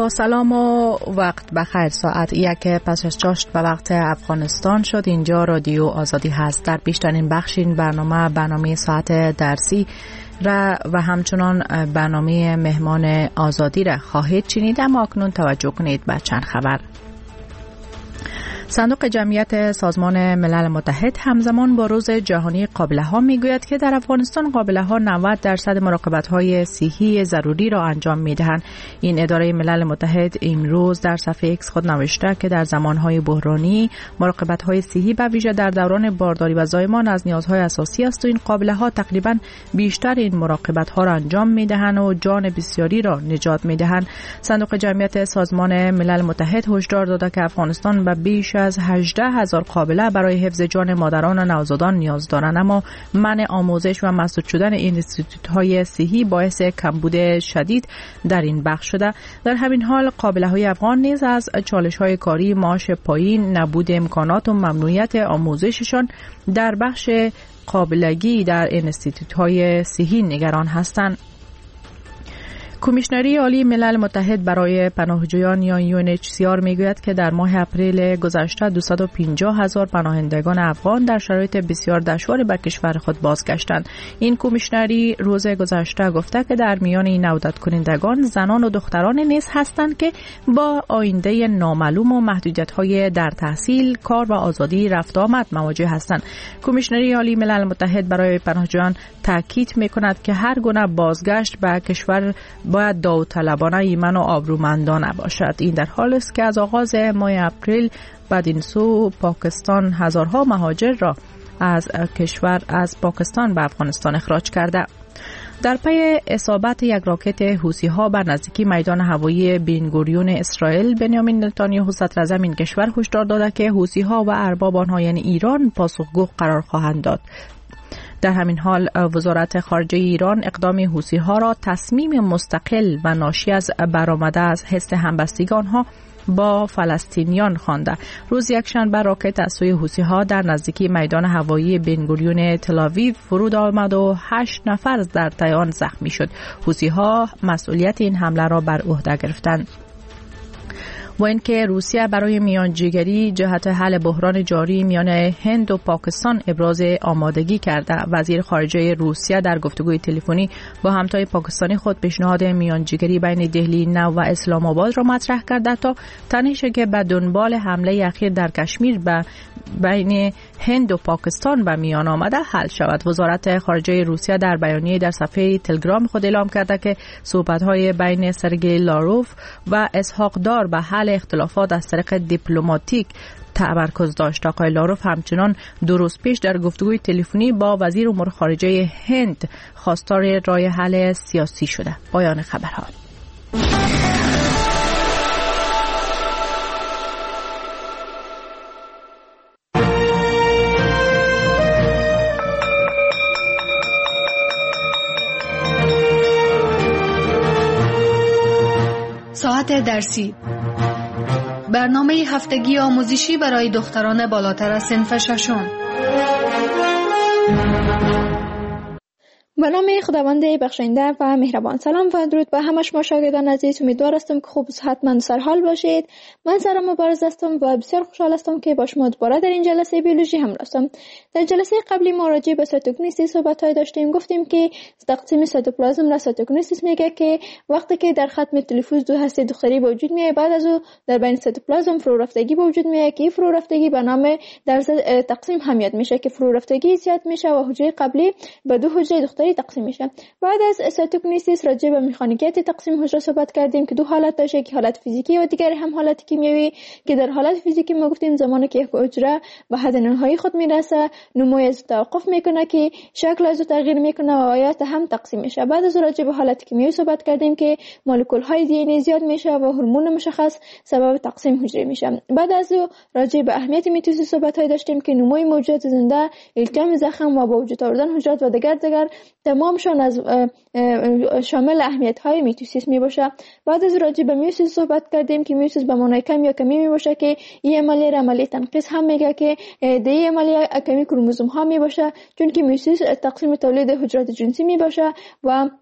با سلام و وقت بخیر. ساعت 1 پس از 8 به وقت افغانستان شد. اینجا رادیو آزادی هست. در بیشترین بخش این برنامه ساعت درسی و همچنان برنامه مهمان آزادی را خواهید شنید. اما اکنون توجه کنید به چند خبر. صندوق جمعیت سازمان ملل متحد همزمان با روز جهانی قابله ها میگوید که در افغانستان قابله ها 90% مراقبت های صحی ضروری را انجام میدهند. این اداره ملل متحد امروز در صفحه ایکس خود نوشته که در زمانهای بحرانی مراقبت های صحی به ویژه در دوران بارداری و زایمان از نیازهای اساسی است و این قابله ها تقریبا بیشتر این مراقبت ها را انجام میدهند و جان بسیاری را نجات میدهند. صندوق جمعیت سازمان ملل متحد هشدار داده که افغانستان به بیش از 18,000 قابله برای حفظ جان مادران و نوزادان نیاز دارند، اما منع آموزش و مسدود شدن این اینستیتوت‌های صحی باعث کمبود شدید در این بخش شده. در همین حال قابله‌های افغان نیز از چالش‌های کاری، معاش پایین، نبود امکانات و ممنوعیت آموزششان در بخش قابلگی در اینستیتوت‌های صحی نگران هستند. کمیشنری عالی ملل متحد برای پناهجویان یا UNHCR میگوید که در ماه اپریل گذشته 250,000 پناهندگان افغان در شرایط بسیار دشواری به کشور خود بازگشتند. این کمیشنری روز گذشته گفته که در میان این عودت کنندگان زنان و دختران نیز هستند که با آینده نامعلوم و محدودیت‌های در تحصیل، کار و آزادی رفت آمد مواجه هستند. کمیشنری عالی ملل متحد برای پناهجویان تاکید می‌کند که هر گونه بازگشت به کشور باید داوطلبانه، ایمن و آبرومندانه باشد. این در حالی است که از آغاز ماه اپریل بدین سو پاکستان هزارها مهاجر را از کشور از پاکستان به افغانستان اخراج کرده. در پی اصابت یک راکت حوثی‌ها بر نزدیکی میدان هوایی بن‌گوریون اسرائیل، بنیامین نتانیاهو صدراعظم این کشور هشدار داده که حوثی‌ها و ارباب آنها یعنی ایران پاسخگو قرار خواهند داد. در همین حال وزارت خارجه ایران اقدام حوثی‌ها را تصمیم مستقل و ناشی از برآمده از حس همبستگی آنها با فلسطینیان خوانده. روز یکشنبه راکت از سوی حوثی‌ها در نزدیکی میدان هوایی بن‌گوریون تل‌آویو فرود آمد و 8 نفر در طی آن زخمی شد. حوثی‌ها مسئولیت این حمله را بر عهده گرفتند. و اینکه روسیه برای میانجیگری جهت حل بحران جاری میان هند و پاکستان ابراز آمادگی کرده. وزیر خارجه روسیه در گفتگوی تلفنی با همتای پاکستانی خود پیشنهاد میانجیگری بین دهلی نو و اسلام آباد را مطرح کرده تا تنشی که به دنبال حمله اخیر در کشمیر بین هند و پاکستان به میان آمده حل شود. وزارت خارجه روسیه در بیانیه در صفحه تلگرام خود اعلام کرده که صحبت‌های بین سرگئی لاروف و اسحاق دار به حل اختلافات از طریق دیپلماتیک تمرکز داشت. آقای لاروف همچنان 2 روز پیش در گفتگوی تلفنی با وزیر امور خارجه هند خواستار راه حل سیاسی شده. پایان خبرها. ساعت درسی، برنامه هفتگی آموزشی برای دختران بالاتر از صنف ششم. به نام خداوند بخشنده و مهربان. سلام و درود به همه شما شاگردان عزیز. امیدوار هستم که خوب و صحتمند سرحال باشید. من سارا مبارز هستم و بسیار خوشحال هستم که با شما دوباره در این جلسه بیولوژی همراه هستم. در جلسه قبلی ما راجع به سایتوکینیسیس صحبت‌های داشتیم. گفتیم که تقسیم سایتوپلازم را سایتوکینیسیس میگه که وقتی که در ختم تلفوز دو هسته دختری به وجود میاد، بعد از او در بین سایتوپلازم فرو رفتگی به وجود میاد که فرو رفتگی به نام در تقسیم همیت میشه که فرو رفتگی زیاد میشه و حجره قبلی به 2 حجره دختری تقسیم میشه. بعد از سایتوکینیسیس راجع به مکانیکیت تقسیم حجره صحبت کردیم که 2 حالت داشته، که حالت فیزیکی و دیگری هم حالت کیمیایی، که در حالت فیزیکی ما گفتیم زمانی که یک حجره به حد نهایی خود میرسه نمو از توقف میکنه که شکل از تغییر میکنه و آیات هم تقسیم میشه. بعد از راجع به حالت کیمیایی صحبت کردیم که مولکول های دی ان ای زیاد میشه و هورمون مشخص سبب تقسیم حجره میشه. بعد از راجع به اهمیت میتوسیس صحبت های داشتیم که نموی موجودات زنده، التیام زخم و با وجود آوردن حجرات و دیگر تمامشان از شامل اهمیت های میتوسیس می باشه. بعد از راجع به میوسیس صحبت کردیم که میوسیس به معنای کم یا کمی می باشه که این عملیه تنقیص هم میگه که دی عملیه کمی کروموزوم ها می باشه، چون که میوسیس تقسیم تولید حجرات جنسی می باشه و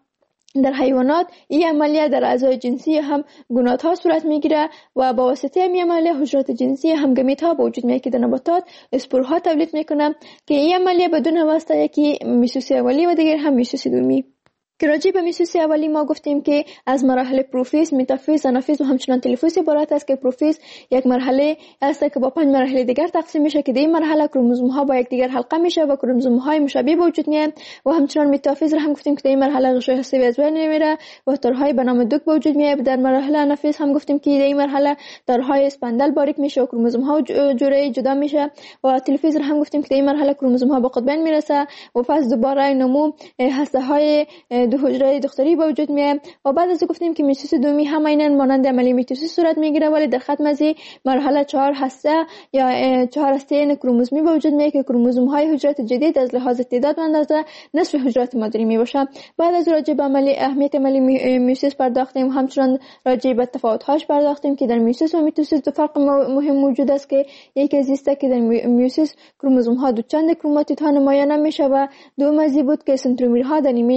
در حیوانات این عملیه در اعضای جنسی هم گونات ها صورت میگیره و با واسطه این عملیه حجرات جنسی هم گمیت ها به وجود میاد که در نباتات اسپورها تولید میکنه که این عملیه بدون واسطه یکی میسوس اولی و دیگر هم میسوس دومی. که راجع به میسوس اولی ما گفتیم که از مراحل پروفیز، متافیز، آنافیز و همچنان تلفوز عبارت است که پروفیز یک مرحله است که با 5 مرحله دیگر تقسیم میشه که در این مرحله کروموزوم ها با یکدیگر حلقه میشه و کروموزوم های مشابه به وجود میاد و همچنان متافیز را هم گفتیم که در این مرحله غشای حسابی از بین میره و تارهای به نام دوک به وجود میاد. در مرحله آنافیز هم گفتیم که در این مرحله تارهای اسپندل باریک میشه و کروموزوم ها جوره جدا میشه و تلفوز را هم گفتیم که در این مرحله کروموزوم ها به قطبین میرسه و پس دوباره نمو هسته های دو حجره دختری به وجود میاد و بعد از گفتیم که میتوسیس دومی هم عیناً مانند عملیه میتوسیس صورت میگیره ولی در ختم از مرحله 4 هسته یا 4 هسته کروموزومی به وجود میاد که کروموزوم های حجرات جدید از لحاظ تعداد و اندازه نصف حجرات مادری میباشه. بعد از راجع به اهمیت عملیه میتوسیس پرداختیم، همچنان راجع به تفاوت هاش پرداختیم که در میتوسیس و میتوسیس دو فرق مهم موجود است که یکی از است که در میتوسیس کروموزوم ها دو چند کروماتید ها نمایان میشه و دوم از بود که سنترومرها در نیمه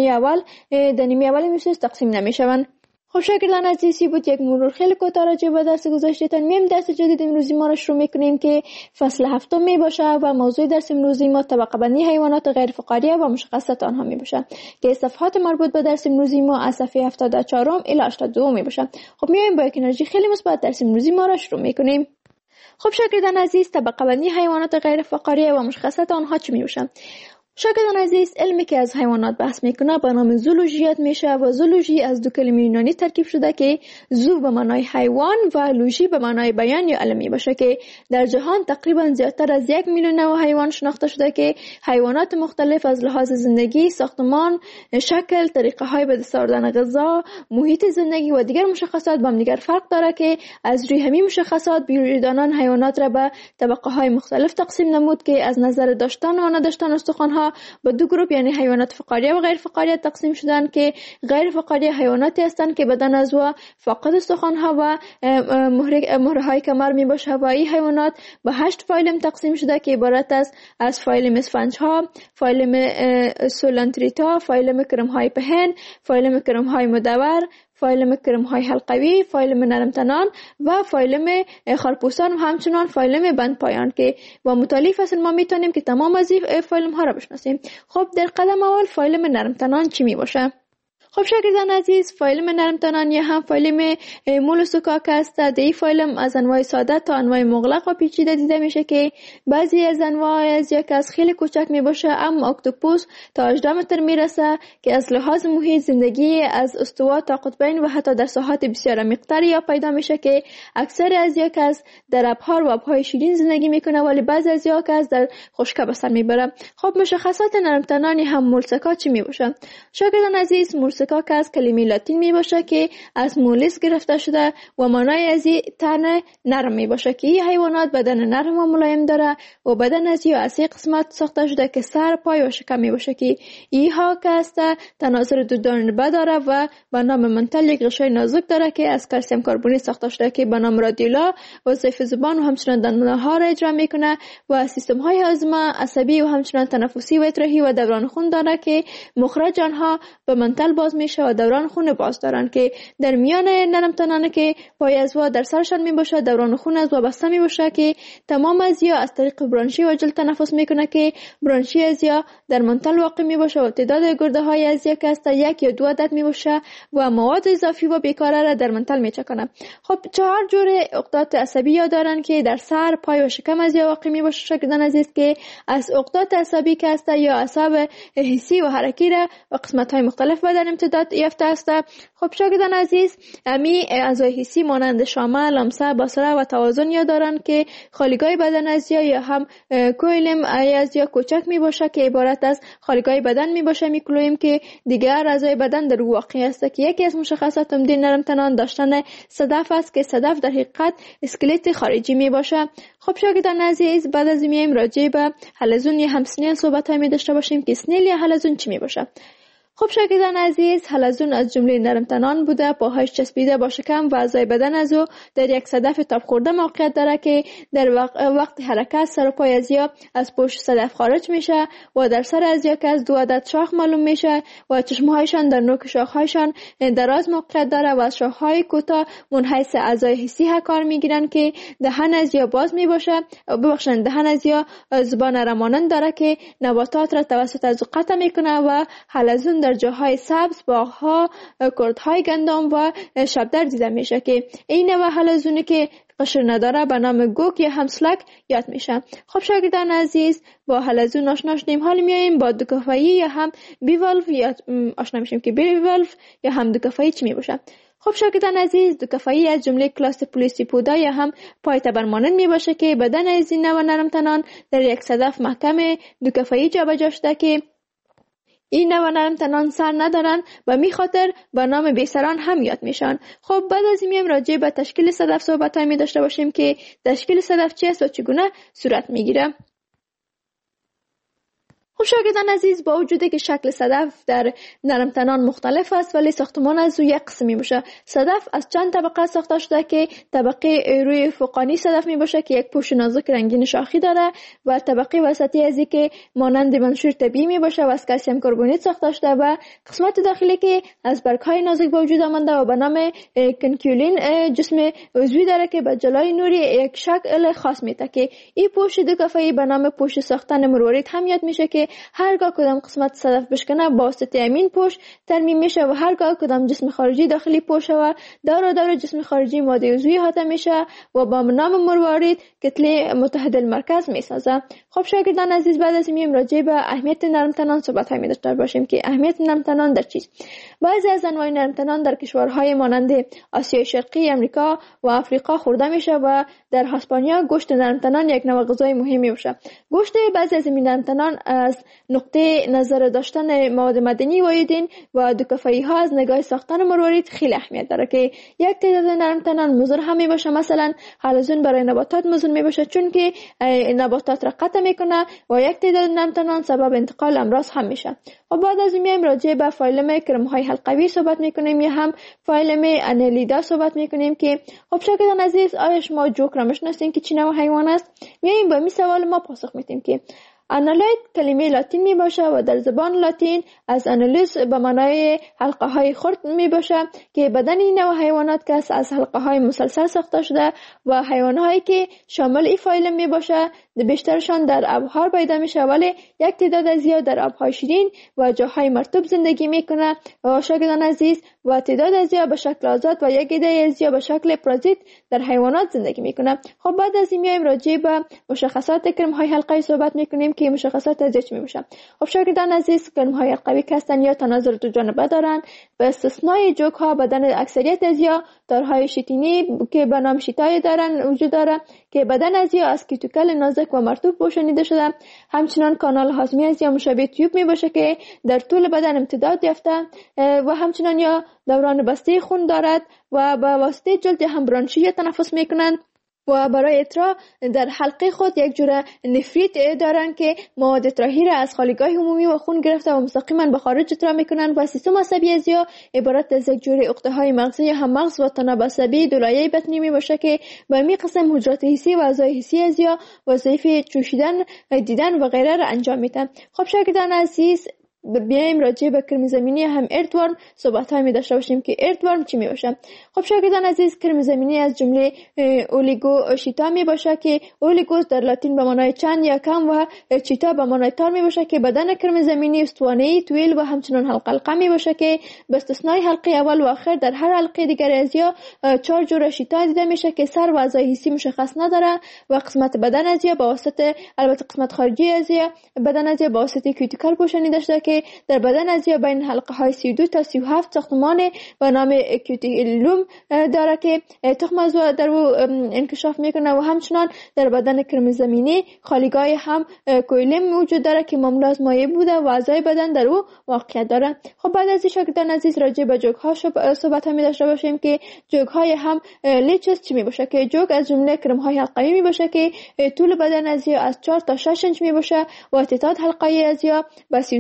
اول میتوسیس تقسیم نمیشوند. خب شاگردان عزیزی بود یک مرور خیلی کوتاه راجع به درس گذشتهتان. میم درس جدید امروزی ما را شروع میکنیم که فصل 7 می باشه و موضوع درس امروزی ما طبقه بندی حیوانات غیر فقاریه و مشخصات آنها می باشه که صفحات مربوط به درس امروزی ما از صفحه 74 الی 82 می باشه. خب میایم با یک انرژی خیلی مثبت درس امروزی ما را شروع میکنیم. خب شاگردان عزیز، طبقه بندی حیوانات غیر فقاریه و مشخصات آنها چی می باشه؟ شاگردان عزیز، علمی که از حیوانات بحث میکنه به نام زولوژیات میشه و زولوژی از دو کلمه یونانی ترکیب شده که زو به معنای حیوان و لوژی به معنای بیان یا علم باشه که در جهان تقریبا زیادتر از 1 میلیون نوع حیوان شناخته شده که حیوانات مختلف از لحاظ زندگی، ساختمان، شکل، طریقه های به دست آوردن غذا، محیط زندگی و دیگر مشخصات با هم دیگر فرق داره که از روی همین مشخصات بیولوژیدانان حیوانات را به طبقه های مختلف تقسیم نمود که از نظر داشتن و نداشتن استخوان ها به دو گروه یعنی حیوانات فقاریه و غیر فقاریه تقسیم شدن که غیر فقاریه حیواناتی هستند که بدن از و فاقد استخوان ها و مهره های کمر می باشه و این حیوانات به 8 فایلم تقسیم شده که عبارت است از فایلم اسفنج ها، فایلم سولانتریتا، فایلم کرم های پهن، فایلم کرم های مدور، فایلم کرم های حلقوی، فایلم نرمتنان و فایلم خارپوسان و همچنان فایلم بند پایان که با مطالعه فصل ما میتونیم که تمام از این فایلم ها را بشناسیم. خب در قدم اول فایلم نرمتنان چی می باشه؟ خب شاگردان عزیز، فایلم نرمتنان یا هم فایلم مولوسوکاک است. در این فایلم از انواع ساده تا انواع مغلق و پیچیده دیده میشه که بعضی از انواع از یک از خیلی کوچک می باشه اما اکتوپوس تا 18 متر میرسه که از لحاظ محیط زندگی از استوا تا قطبین و حتی در ساحات بسیار عمیق‌تری یا پیدا میشه که اکثر از یک از در ابحار و آبهای شیرین زندگی میکنه ولی بعضی از یک از در خشکه به سر میبره. خب مشخصات نرمتنان هم مولسکا چی می باشه؟ شاگردان عزیز، مولسکا که از کلمه لاتین می باشه که از مولس گرفته شده و معنای از تن نرم می باشه که این حیوانات بدن نرم و ملایم داره و بدن از این سه قسمت ساخته شده که سر، پای و شکم می باشه که اینها که است تناظر دو دانه داره و به نام منتل یک غشای نازک داره که از کلسیم کربونی ساخته شده که به نام رادیولا وظایف زبان و همچنان دندانه ها را اجرا میکنه و سیستم های هاضمه، عصبی و همچنان تنفسی و اطراحی و دوران خون داره که مخرج آنها به منتل باز میشه و دوران خون باز دارن که در میان نرمتنانه که پای از و در سرشان می باشه دوران خون از و بسته می باشه که تمام از یا از طریق برانشی و جلد تنفس میکنه که برانشی از یا در منتل واقع می باشه و تعداد گرده های از یک است 1 یا 2 عدد می باشه و مواد اضافی و بیکاره را در منتل می چکنه. خب 4 جور عقدات عصبی یا دارن که در سر، پای و شکم از یا واقع می باشه. شاگردان عزیز که از عقدات عصبی که است یا اعصاب حسی و حرکی را و قسمت های مختلف بدن امتداد یافته است. خب شاگردان عزیز، امی اعضای حسی مانند شامه، لمسه، بصره و توازن یا دارن که خالیگاه بدن از یا هم کویلم از یا کوچک می باشه که عبارت از خالیگاه بدن می باشه. میکلویم که دیگر اعضای بدن در واقع است که یکی از مشخصات عمده نرمتنان داشتن صدف است که صدف در حقیقت اسکلت خارجی می باشه. خب شاگردان عزیز، بعد از میایم راجع به حلزون یا هم سنیل صحبت های می داشته باشیم که سنیل یا حلزون چی می باشه. خب شاگردان عزیز، حلزون از جمله نرمتنان بوده، پاهایش چسبیده با شکم و اعضای بدن از او در یک صدف تاب خورده موقعیت داره که در وقت حرکت سر و پای ازیا از پشت صدف خارج میشه و در سر ازیا که از 2 عدد شاخ معلوم میشه و چشمهایشان در نوک شاخهایشان دراز موقعیت داره و از شاخهای کوتاه منحیث اعضای حسی کار میگیرن که دهن ازیا باز میباشه. ببخشید، دهن ازیا زبان رمانند داره که نباتات را توسط از قطع میکنه و حلزون در جاهای سبز، باغها، کردهای گندم و شبدر دیده میشه که این نوع حلزونی که قشر نداره به نام گوک یا همسلک یاد میشه. خب شاگردان عزیز، با حلزون آشنا شدیم، حالا میایم با دوکفایی یا هم بیوالف یا آشنا میشیم که بیوالف یا هم دوکفایی چی میباشه. خب شاگردان عزیز، دوکفایی از جمله کلاس پولیسیپودا یا هم پای تبرمانند میباشه که بدن از این نوع نرمتنان در یک صدف محکم دوکفایی جابجا شده که این نوع نرمتنان سر ندارن و می خاطر به نام بیسران هم یاد میشن. خب بعد از این میایم راجع به تشکیل صدف صحبت می داشته باشیم که تشکیل صدف چی است و چگونه صورت میگیره. خب شاگردان عزیز، با وجودی که شکل صدف در نرمتنان مختلف است ولی ساختمان از او یک قسمی باشه. صدف از چند طبقه ساخته شده که طبقه روی فوقانی صدف می باشه که یک پوست نازک رنگین شاخی داره و طبقه وسطی ازی که مانند منشور طبیعی می باشه و از کلسیم کربونیت ساخته شده و قسمت داخلی که از برگ‌های نازک به وجود آمده و به نام کنکیولین جسم عضوی داره که به جلوی نوری یک شکل خاص میده که این پوست دوکفایی به نام پوست ساختن مروارید هم یاد میشه که هرگاه کدام قسمت صدف بشکنه با واسطه امین پوست ترمیم میشه و هرگاه کدام جسم خارجی داخلی پوست و دور جسم خارجی ماده عضوی احاطه میشه و با نام مروارید کتله متحد المرکز میسازه. خب شاگردان عزیز، بعد از این راجع به اهمیت نرمتنان صحبت می داشته باشیم که اهمیت نرمتنان در چیست. بعضی از انواع نرمتنان در کشورهای مانند آسیای شرقی، امریکا و آفریقا خورده میشه و در اسپانیا گوشت نرمتنان یک نوع غذای مهمی میشه. گوشت بعضی از این نرمتنان از نقطه نظر داشتن مواد معدنی و ایودین و دوکفایی ها از نگاه ساختن مروارید خیلی اهمیت داره که یک تعداد نرمتنان مضر هم می باشه. مثلا حلزون برای نباتات مضر می باشه چون که نباتات را قطع میکنه و یک تعداد نرمتنان سبب انتقال امراض هم میشه. و بعد از این میایم راجع به فایلم کرم های حلقوی صحبت میکنیم یا هم فایلم انالیدا صحبت میکنیم که خب شاگردان عزیز، آیا شما جوک را میشناسین که چی نوع حیوان است؟ میایم با این سوال ما پاسخ میدیم که انالید کلمه لاتین می باشه و در زبان لاتین از انالیز به معنای حلقه های خرد می باشه که بدن این نوع حیوانات که از حلقه های مسلسل ساخته شده و حیوان هایی که شامل این فایلم می باشه بیشترشان در آبها پیدا میشه ولی یک تعداد زیاد در آبهای شیرین و جاهای مرطوب زندگی میکنه و شاگردان عزیز و تعداد زیاد به شکل آزاد و یک عده زیاد به شکل پرازیت در حیوانات زندگی میکنه. خب بعد از این میایم راجع به مشخصات کرم های حلقوی صحبت میکنیم که مشخصات از چی میشه. خب شاگردان عزیز، کرم های حلقوی هستن یا تناظر دو جانبه دارن به استثنای جوک ها بدن اکثریت ازیا دارهای شیتینی که به نام شیتای دارن وجود داره که بدن ازیا از کیتوکل نازک و مرطوب پوشانیده شده. همچنان کانال هاضمه ازیا مشابه تیوب می باشه که در طول بدن امتداد یافته و همچنان یا دوران بسته خون دارد و با واسطه جلد هم برانشی تنفس میکنند و برای اطراح در حلقه خود یک جور نفریت دارن که مواد اطراحی را از خالیگاه عمومی و خون گرفته و مستقیما به خارج اطراح میکنن و سیستم عصبی ازیا عبارت از یک جور عقده های مغزی هم مغز و تناب عصبی دو لایه بطنی می باشه که به می قسم حجرات حسی و اعضای حسی ازیا وظیفه چوشیدن، دیدن و غیره را انجام میدن. خب شاگردان عزیز، بیایم راجع به کرم زمینی هم اردورم صحبت های می داشته باشیم که اردورم چی می باشه. خب شاگردان عزیز، کرم زمینی از جمله اولیگو شیتا می باشه که اولیگوس در لاتین به معنای چند یا کم و چیتا به معنای تار می باشه که بدن کرم زمینی استوانه‌ای طویل و همچنان حلقه می باشه که به استثنای حلقه اول و آخر در هر حلقه دیگر ازیا 4 جور شیتا دیده میشه که سر و اعضای حسی مشخص نداره و قسمت بدن ازیا با واسطه البته قسمت خارجی ازیا بدن ازیا با واسطه کیوتیکل پوشانیده شده که در بدن ازیا بین حلقه های 32 تا 37 ساختمان به نام کیوتیلوم داره که تخم از در او انکشاف میکنه و همچنان در بدن کرم زمینی خالیگاه هم کویلم وجود داره که مملو از مایع بوده و اعضای بدن در او واقعیت داره. خب بعد از این شاگردان عزیز راجع به جوک ها صحبت می داشته باشیم که جوک های هم لیچس چی می باشه که جوک از جمله کرم های حلقوی می باشه که طول بدن ازیا از 4 تا 6 انچ می باشه و تعداد حلقه ازیا با 33 حلقه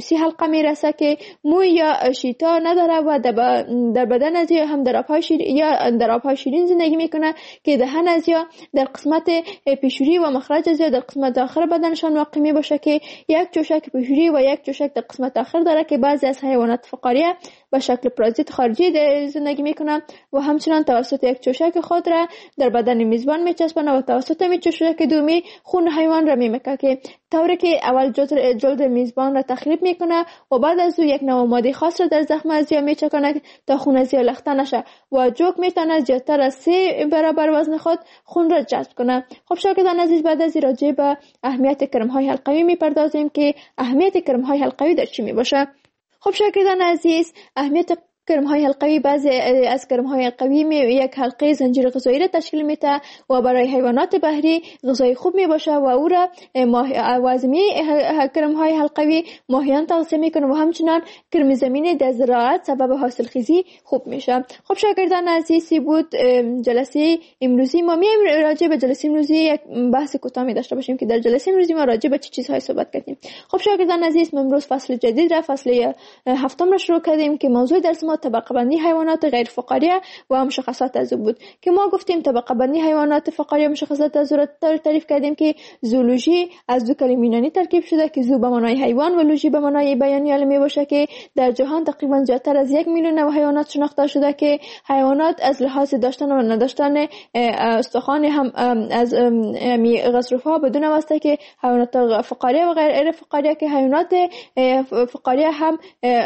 موقع میرسه که موی یا شیتا نداره و در بدن از یا هم در آبهای شیرین زندگی میکنه که دهن از یا در قسمت پیشوری و مخرج از یا در قسمت آخر بدنشان واقع می باشه که یک چوشک پیشوری و یک چوشک در قسمت آخر داره که بعضی از حیوانات فقاریه به شکل پرازیت خارجی زندگی میکنن و همچنان توسط یک چوشک خود را در بدن میزبان میچسبانه و توسط می چوشک دومی خون حیوان را میمکه که طوری که اول جلد میزبان را تخریب میکنه و بعد از او یک نوع ماده خاص را در زخم از یا میچکنه تا خون از یا لخته نشه و جوک میتونه زیادتر از 3 برابر وزن خود خون را جذب کنه. خب شاگردان عزیز، بعد از راجع به اهمیت کرم‌های حلقوی میپردازیم که اهمیت کرم‌های حلقوی در چی میباشه. خب شاگردان عزیز، اهمیت کرم‌های حلقوی، بعضی از کرم‌های حلقوی یک حلقه زنجیر غذایی را تشکیل میده و برای حیوانات بحری غذای خوب میباشه و او را وازمی کرم‌های حلقوی ماهیان تغذیه میکنه و همچنان کرم زمینی در زراعت سبب حاصلخیزی خوب میشه. خب شاگردان عزیزی بود جلسه امروزی. ما میایم راجع به جلسه امروزی یک بحث کوتاه داشته باشیم که در جلسه امروزی ما راجع به چه چیزهای صحبت کردیم. خب شاگردان عزیز، ما امروز فصل جدید را، فصل هفتم را شروع کردیم که موضوع درس ما طبقه بندی حیوانات غیر فقاریه و مشخصات از او بود که ما گفتیم طبقه بندی حیوانات فقاریه مشخصات از او را تعریف کردیم که زولوژی از دو کلمه یونانی ترکیب شده که زو به معنای حیوان و لوژی به معنای بیانی عالمی باشه که در جهان تقریبا زیادتر از 1 میلیون نوع حیوانات شناخته شده که حیوانات از لحاظ داشتن و نداشتن استخوان هم از غضروفها بدون واسطه که حیوانات فقاریه و غیر فقاریه که حیوانات فقاریه هم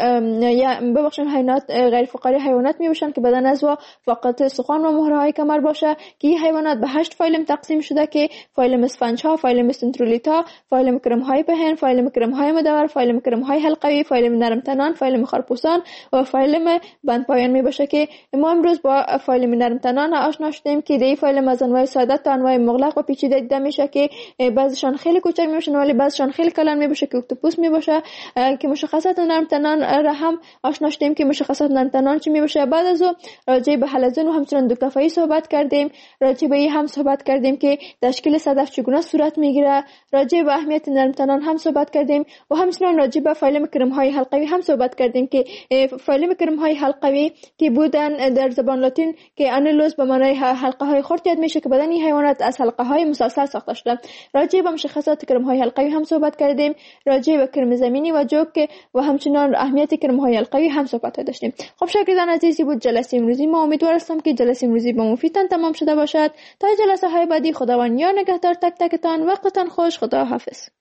یا ببخشید حیوانات غیر فقاری حیوانات میباشند که بدن از و فقط استخوان و مهره‌های کمر باشه که این حیوانات به 8 فایلم تقسیم شده که فایلم اسفنج‌ها، فایلم سنترولیتا، فایلم کرم‌های پهن، فایلم کرم‌های مدور، فایلم کرم‌های حلقوی، فایلم نرم تنان، فایلم خرپوسان و فایلم بندپایان میباشه که ما امروز با فایلم نرم تنان آشنا شدیم که دی فایلم از انواع ساده تا انواع مغلق و پیچیده دیده میشه که بعضیشان خیلی کوچک میباشن ولی بعضیشان خیلی کلان میباشه که اکتوپوس میباشه که مشخصات نرم تنان را هم آشنا شدیم که مشخصات نرم تنان چی میباشه. بعد از او راجع به حلزون و همچنان دوکافایی صحبت کردیم، راجع به این هم صحبت کردیم که تشکیل صدف چگونه صورت میگیره، راجع به اهمیت نرم تنان هم صحبت کردیم و همچنان راجع به فایلم کرم‌های حلقوی هم صحبت کردیم که فایلم کرم‌های حلقوی که بودن در زبان لاتین که انولوس به معنای حلقه های خرد یاد میشه که بدن این حیوانات از حلقه های مسلسل ساخته شده. راجع به مشخصات کرم‌های حلقوی هم صحبت کردیم، راجع به کرم زمینی و جوک و همچنان اهمیت کرم‌های حلقوی هم صحبت داشتیم. خب شاگردان عزیزی بود جلسه امروزی. ما امیدوار هستم که جلسه امروزی به مفیدتان تمام شده باشد. تا جلسه های بعدی خداوند یا نگهدار تک تکتان. وقتتان خوش. خدا حافظ.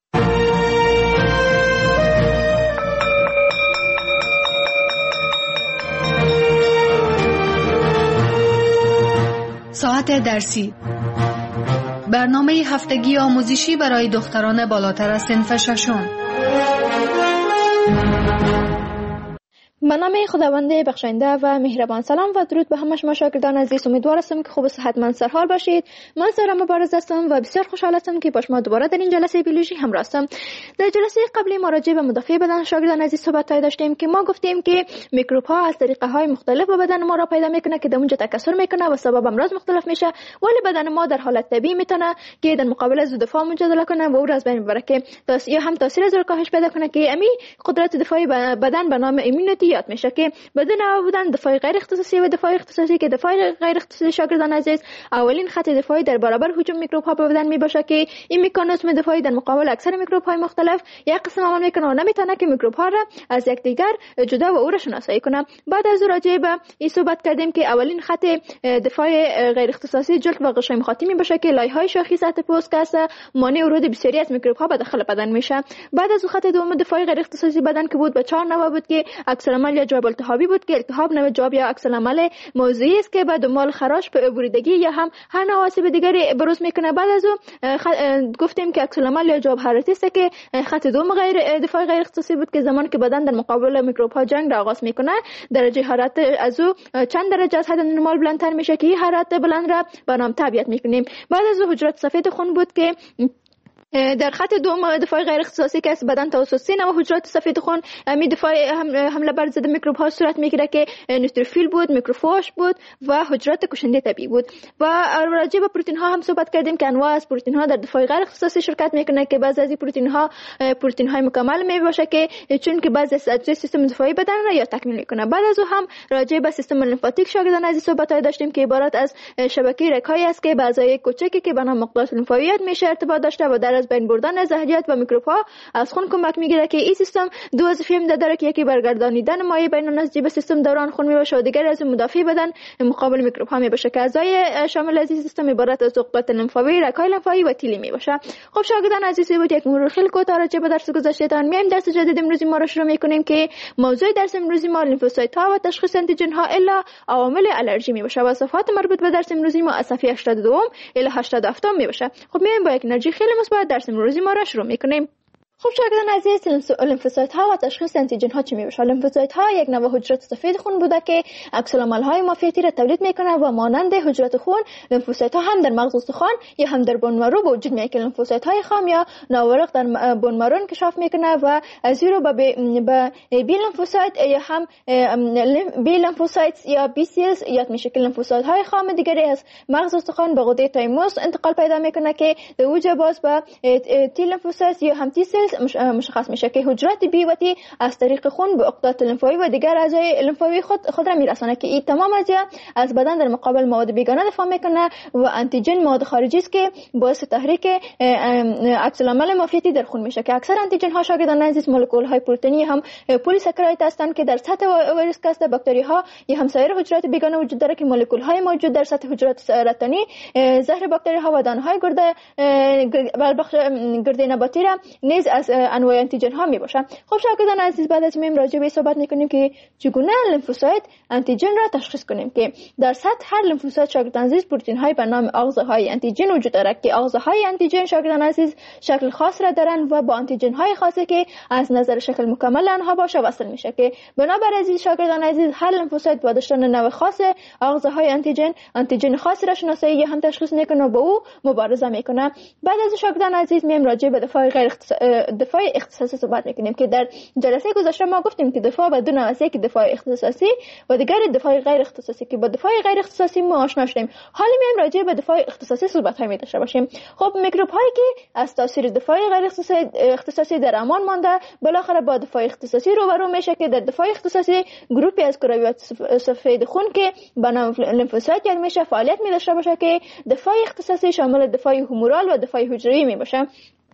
ساعت درسی، برنامه هفتگی آموزشی برای دختران بالاتر از صنف ششم. به نام خداوند بخشنده و مهربان. سلام و درود به همه شما شاگردان عزیز. امیدوار هستم که خوب و صحتمند سرحال باشید. من سارا مبارز هستم و بسیار خوشحال هستم که با شما دوباره در این جلسه بیولوژی همراه هستم. در جلسه قبلی ما راجع به مدافع بدن شاگردان عزیز صحبت داشتیم که ما گفتیم که میکروب ها از طریقه های مختلف به بدن ما را پیدا میکنه که در اونجا تکثر میکنه و سبب امراض مختلف میشه، ولی بدن ما در حالت طبیعی میتونه که در مقابل از دفاع مجادله کنه و او را از بین ببره که یا هم تاثیر از کاهش پیدا کنه که امی قدرت دفاعی بدن به نام ایمونیتی یاد میشه که بدون بودن دفاع غیر اختصاصی و دفاع اختصاصی که دفاع غیر اختصاصی شاگردان عزیز اولین خط دفاعی در برابر هجوم میکروب ها به بدن میباشه که این مکانیزم دفاعی در مقابل اکثر میکروب های مختلف یک قسم عمل میکنه و نمیتونه که میکروب ها را از یکدیگر جدا و او را شناسایی کنه. بعد از راجع به این صحبت کردیم که اولین خط دفاع غیر اختصاصی جلد و غشای مخاطی میباشه که لایه های شاخی سطح پوست که مانع ورود بسیاری از میکروب ها به داخل بدن میشه. بعد از خط دوم دفاع غیر اختصاصی بدن که بود به 4 نوع بود که عکس العمل یا جواب التهابی بود که التهاب نوع جواب یا عکس العمل موضعی است که به دنبال خراش بریدگی یا هم هر نوع آسیب دیگری بروز میکنه. بعد از گفتیم که عکس العمل یا جواب حرارتی است که خط دوم دفاع غیر اختصاصی بود که زمانی که بدن در مقابل میکروب ها جنگ را آغاز میکنه درجه حرارت از او چند درجه از حد نرمال بلندتر میشه که این حرارت بلند را به نام طبیعت میکنیم. بعد از حجرات سفید خون بود که در خط دوم دفاع غیر اختصاصی که از بدن توسط 3 نوع حجرات سفید خون می دفاع حمله بر ضد میکروب ها صورت میگیره که نوتروفیل بود، میکروفاژ بود و حجرات کشنده طبیعی بود. و راجع به پروتئین ها هم صحبت کردیم که انواع از پروتئین ها در دفاع غیر اختصاصی شرکت میکنه که بعضی از این پروتئین های مکمل می باشه که چون که بعضی از اجزای سیستم دفاعی بدن را یا تکمیل میکنه. بعد از او هم راجع به سیستم لیمفاتیک شاگردان عزیز صحبت داشتیم که عبارت از شبکه رگ‌هایی است که به اعضای کوچکی که به نام مقطعات لیمفاویت میشه ارتباط داشته و در از بین بردن زهریات و میکروب ها از خون کمک میگیره که این سیستم دو وظیفه داره که یکی برگردانیدن مایع بین نسجی سیستم دوران خون میباشه و دیگر از مدافع بدن مقابل میکروب ها میباشه که اعضای شامل از این سیستم عبارت از عقدات لیمفاوی، رگ‌های لیمفاوی و تیلی میباشه. خب شاگردان عزیز بود یک مرور خیلی کوتاه راجع به درس گذشتهتان میایم درس جدید امروزی ما را شروع میکنیم که موضوع درس امروزی ما لیمفوسایت ها و تشخیص آنتیژن ها الا عوامل آلرژی میباشه و صفحات مربوط به درس امروزی ما از صفحه 82 الی 87 میباشه. خب میایم با یک انرژی خیلی مثبت درس امروزی ما را شروع میکنیم. خب شاگردان عزیز لیمفوسایت ها و تشخیص آنتیژن ها چی میباشه؟ لیمفوسایت ها یک نوع حجرات سفید خون بوده که عکس العمل های مافیتی را تولید میکنه و مانند حجرات خون لیمفوسایت ها هم در مغز استخوان یا هم در بون مرو به وجود میاد که لیمفوسایت های خام یا ناورق در بون مرو انکشاف میکنه و از رو به بی لیمفوسایت یا هم بی لیمفوسایت یا بی سیلز یاد میشه که لیمفوسایت های خام دیگری از مغز استخوان به غده تایموس انتقال پیدا میکنه که در اوج باز به تی لیمفوسایت یا هم تی سیلز مشخص میشه که حجرات بی و تی از طریق خون به عقدات لیمفاوی و دیگر اعضای لیمفاوی خود را میرسانه که این تمام اجزا از بدن در مقابل مواد بیگانه دفاع میکنه و آنتیژن مواد خارجی است که باعث تحریک عکس العمل مافیتی در خون میشه که اکثر آنتیژن ها شاگردان عزیز مولکول های پروتئینی هم پلی ساکراید هستند که در سطح ویروس کاست باکتری ها یا هم سایر حجرات بیگانه وجود داره که مولکول های موجود در سطح حجرات سرطانی زهر باکتری ها و دانه های گرده نباتی را نیز از انواع آنتیژن ها می باشه. خب شاگردان عزیز بعد از این راجع به صحبت میکنیم که چگونه لیمفوسایت آنتیژن را تشخیص کنیم که در سطح هر لیمفوسایت شاگردان عزیز پروتئین های به نام آغازه های آنتیژن وجود داره که آغازه های آنتیژن شاگردان عزیز شکل خاص را دارن و با آنتیژن های خاصی که از نظر شکل مکمل آنها باشه وصل میشه که بنابر عزیز شاگردان عزیز هر لیمفوسایت با داشتن نوع خاص آغازه های آنتیژن خاصی را شناسایی یا هم تشخیص میکنه و با او مبارزه میکنه. بعد از شاگردان عزیز میم راجع به دفاع اختصاصی صحبت میکنیم که در جلسه گذشته ما گفتیم که دفاع به دو نوع است که دفاع اختصاصی و دیگر دفاع غیر اختصاصی که با دفاع غیر اختصاصی ما آشنا شدیم. حالا میایم راجع به دفاع اختصاصی صحبت های داشته باشیم. خب میکروب هایی که از تاثیر دفاع غیر اختصاصی در امان مانده بالاخره با دفاع اختصاصی روبرو میشه که در دفاع اختصاصی گروپی از کرویات سفید خون که به نام لیمفوسایت یاد میشه فعالیت می داشته باشه که دفاع اختصاصی شامل دفاع هومورال و دفاع حجروی می باشه.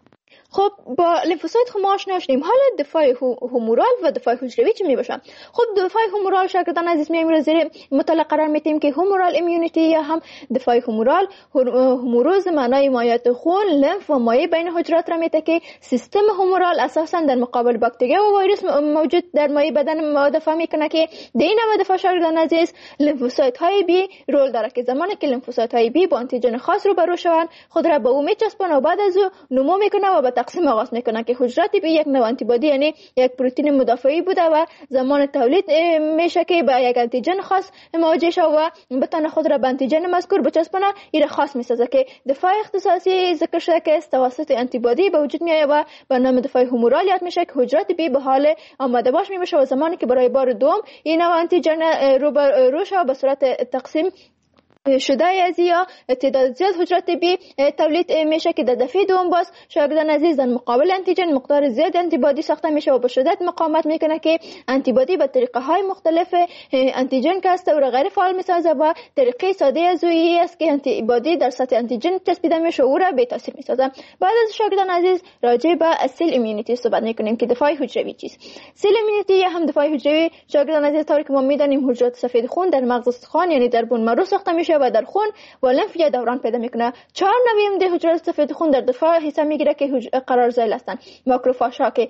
خب با لیمفوسایت خب ما آشنا شدیم. حالا دفاع هومورال و دفاع حجروی چی میباشه؟ خب دفاع هومورال شاگردان عزیز میایم رو زیر مطالعه قرار میدیم که هومورال ایمیونیتی یا هم دفاع هومورال هوموروز معنای مایعات خون، لمف و مایع بین حجرات را میده که سیستم هومورال اساسا در مقابل باکتریا و ویروس موجود در مایع بدن ما دفاع میکنه که در این نوع دفاع شاگردان عزیز لیمفوسایت های بی رول داره که زمانی که لیمفوسایت های بی با آنتیژن خاص روبرو شوند خود را به او میچسبونه و بعد از او نمو میکنه و تقسیم آغاز میکنه که حجرات بی یک نوع آنتیبادی یعنی یک پروتئین مدافعی بوده و زمان تولید میشه که با یک آنتیژن خاص مواجه شه و بتونه خود را به آنتیژن مذکور بچسبونه این خاص میسازه که دفاع اختصاصی ذکر شده که توسط آنتیبادی به وجود میاد و به نام دفاع هومورال یاد میشه که حجرات بی به حال آماده باش میشه و زمانی که برای بار دوم این نوع آنتیژن روبرو شه به صورت تقسیم شده از یا تعداد زیاد حجرات بی تولید میشه که در دفعه دوم باز شاگردان عزیز در مقابل آنتیژن مقدار زیاد آنتیبادی ساخته میشه و به شدت مقاومت میکنه که آنتیبادی به طریقه های مختلف آنتیژن که است او را غیر فعال میسازه و طریقه ساده از اویی است که آنتیبادی در سطح آنتیژن تثبیت میشه او را بی تاثیر میسازه. بعد از شاگردان عزیز راجع به سیل ایمیونیتی صحبت میکنیم که دفاع حجروی چیست. سیل ایمیونیتی یا هم دفاع حجروی شاگردان عزیز طوری که ما میدانیم حجرات سفید خون در مغز استخوان یعنی در بون مرو ساخته میشه و در خون و لمف یا دوران پیدا میکنه. 4 نوع حجرات سفید خون در دفاع حصہ میگیره که قرار ذیل هستند. ماکروفاژ ها که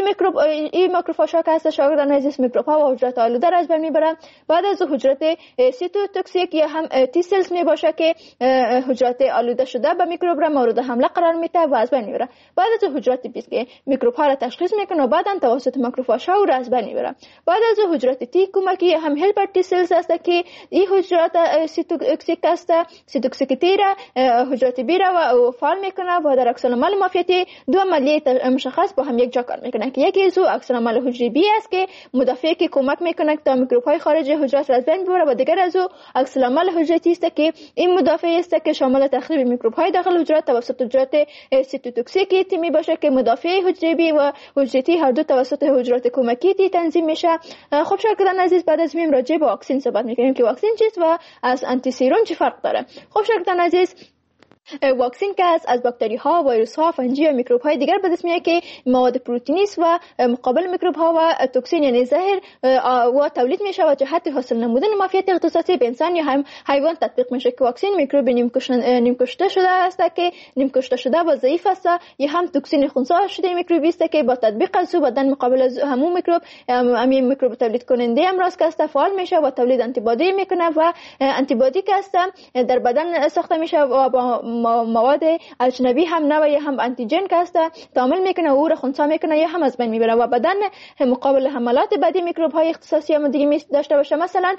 این ماکروفاژ ها که هست شاگردان عزیز میکروب ها و حجرات آلوده را از بین میبرن. بعد از حجرات سیتوتوکسیک یا هم تی سلز میباشه که حجرات آلوده شده به میکروب را مورد حمله قرار میده و از بین میبره. بعد از حجرات بیس که میکروب ها را تشخیص میکنه و بعداً توسط ماکروفاژ ها را از بین میبره. بعد از حجرات تی کمکی هم هلپر تی سلز هست که این حجرات سیتوتوکسیک است. سیتوتوکسیکیتی را حجرات بی را فعال میکنه و در عکس العمل معافیتی دو عملیه مشخص با هم یک جا کار میکنه که یکی از عکس العمل حجره بی است که مدافعی که کمک میکنه تا میکروب های خارج حجرات را از بین ببره و دیگر از عکس العمل حجرتی است که این مدافع است که شامل تخریب میکروب های داخل حجرات توسط حجرات سیتوتوکسیک می باشه که مدافع حجره بی و حجرتی هر دو توسط حجرات کمکی تنظیم میشه. خب شاگردان عزیز، بعد از میم راجع به واکسن صحبت میکنیم که واکسن چیست و از آنتی سیروم چه فرق داره. خب شاگردان عزیز، واکسن که از باکتری ها، ویروس ها، فنجی و میکروب های دیگر به دست میاد که مواد پروتئینی است و مقابل میکروب ها و توکسین یعنی زهر و تولید میشه و جهت حاصل نمودن معافیت اختصاصی به انسان یا هم حیوان تطبیق میشه که واکسن میکروب نیم کشته شده است که نیم کشته شده و ضعیف است یا هم توکسین خنثی شده میکروبی است که با تطبیق از بدن مقابل از همون میکروب همین میکروب تولید کننده امراض که است فعال میشه و تولید آنتی بادی میکنه و آنتی بادی که است در بدن ساخته میشه و با مواد اجنبی هم نه و یا هم آنتیجن که است تعامل میکنه و او را خنثی میکنه یا هم از بین میبره و بدن مقابل حملات بعدی میکروب های اختصاصی هم دیگه داشته باشه. مثلا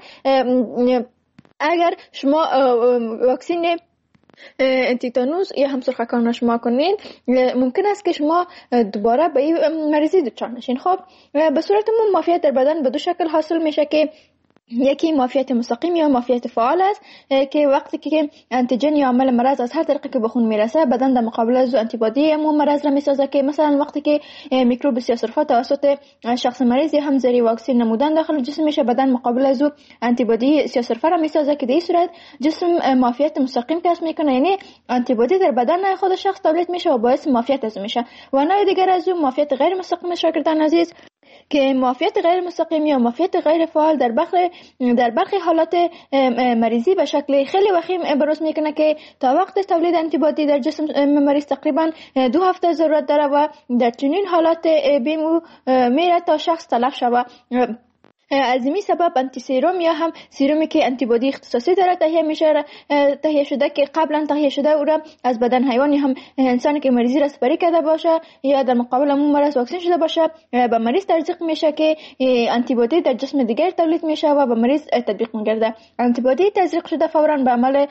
اگر شما واکسن تیتانوس یا هم سرخکان شما کنین ممکن است که شما دوباره به این مریضی دچار نشین. خب به صورت معافیت در بدن به دو شکل حاصل میشه که یکی معافیت مستقیم یا معافیت فعال است که وقتی که انتیجن یا عامل مرض از هر طریقی که به خون میرسه بدن در مقابل از آنتی بادی همون مرض را میسازه که مثلا وقتی که میکروب سیاه‌سرفه توسط شخص مریض یا هم ذری واکسن نمودن داخل جسم میشه بدن مقابل از آنتی بادی سیاه‌سرفه را میسازه که در این صورت جسم معافیت مستقیم کسب میکنه، یعنی آنتی بادی در بدن خود شخص تولید میشه و باعث معافیت از میشه. و نوع دیگر از معافیت غیر مستقیم شاگردان عزیز که معافیت غیر مستقیم یا معافیت غیر فعال در برخی حالات مریضی به شکل خیلی وخیم بروز میکنه که تا وقت تولید آنتی بادی در جسم مریض تقریبا 2 هفته ضرورت داره و در چنین حالات بیمو میره تا شخص تلف شود. از این سبب آنتی سیروم یا هم سیرومی که آنتی بادی اختصاصی داره تهیه شده که قبلا تهیه شده او را از بدن حیوان یا هم انسانی که مریضی را سپری کرده باشه یا در مقابل اون مرض واکسن شده باشه به مریض تزریق میشه که آنتی بادی در جسم دیگر تولید میشه و به مریض تطبیق میگرده. آنتی بادی تزریق شده فورا به عمل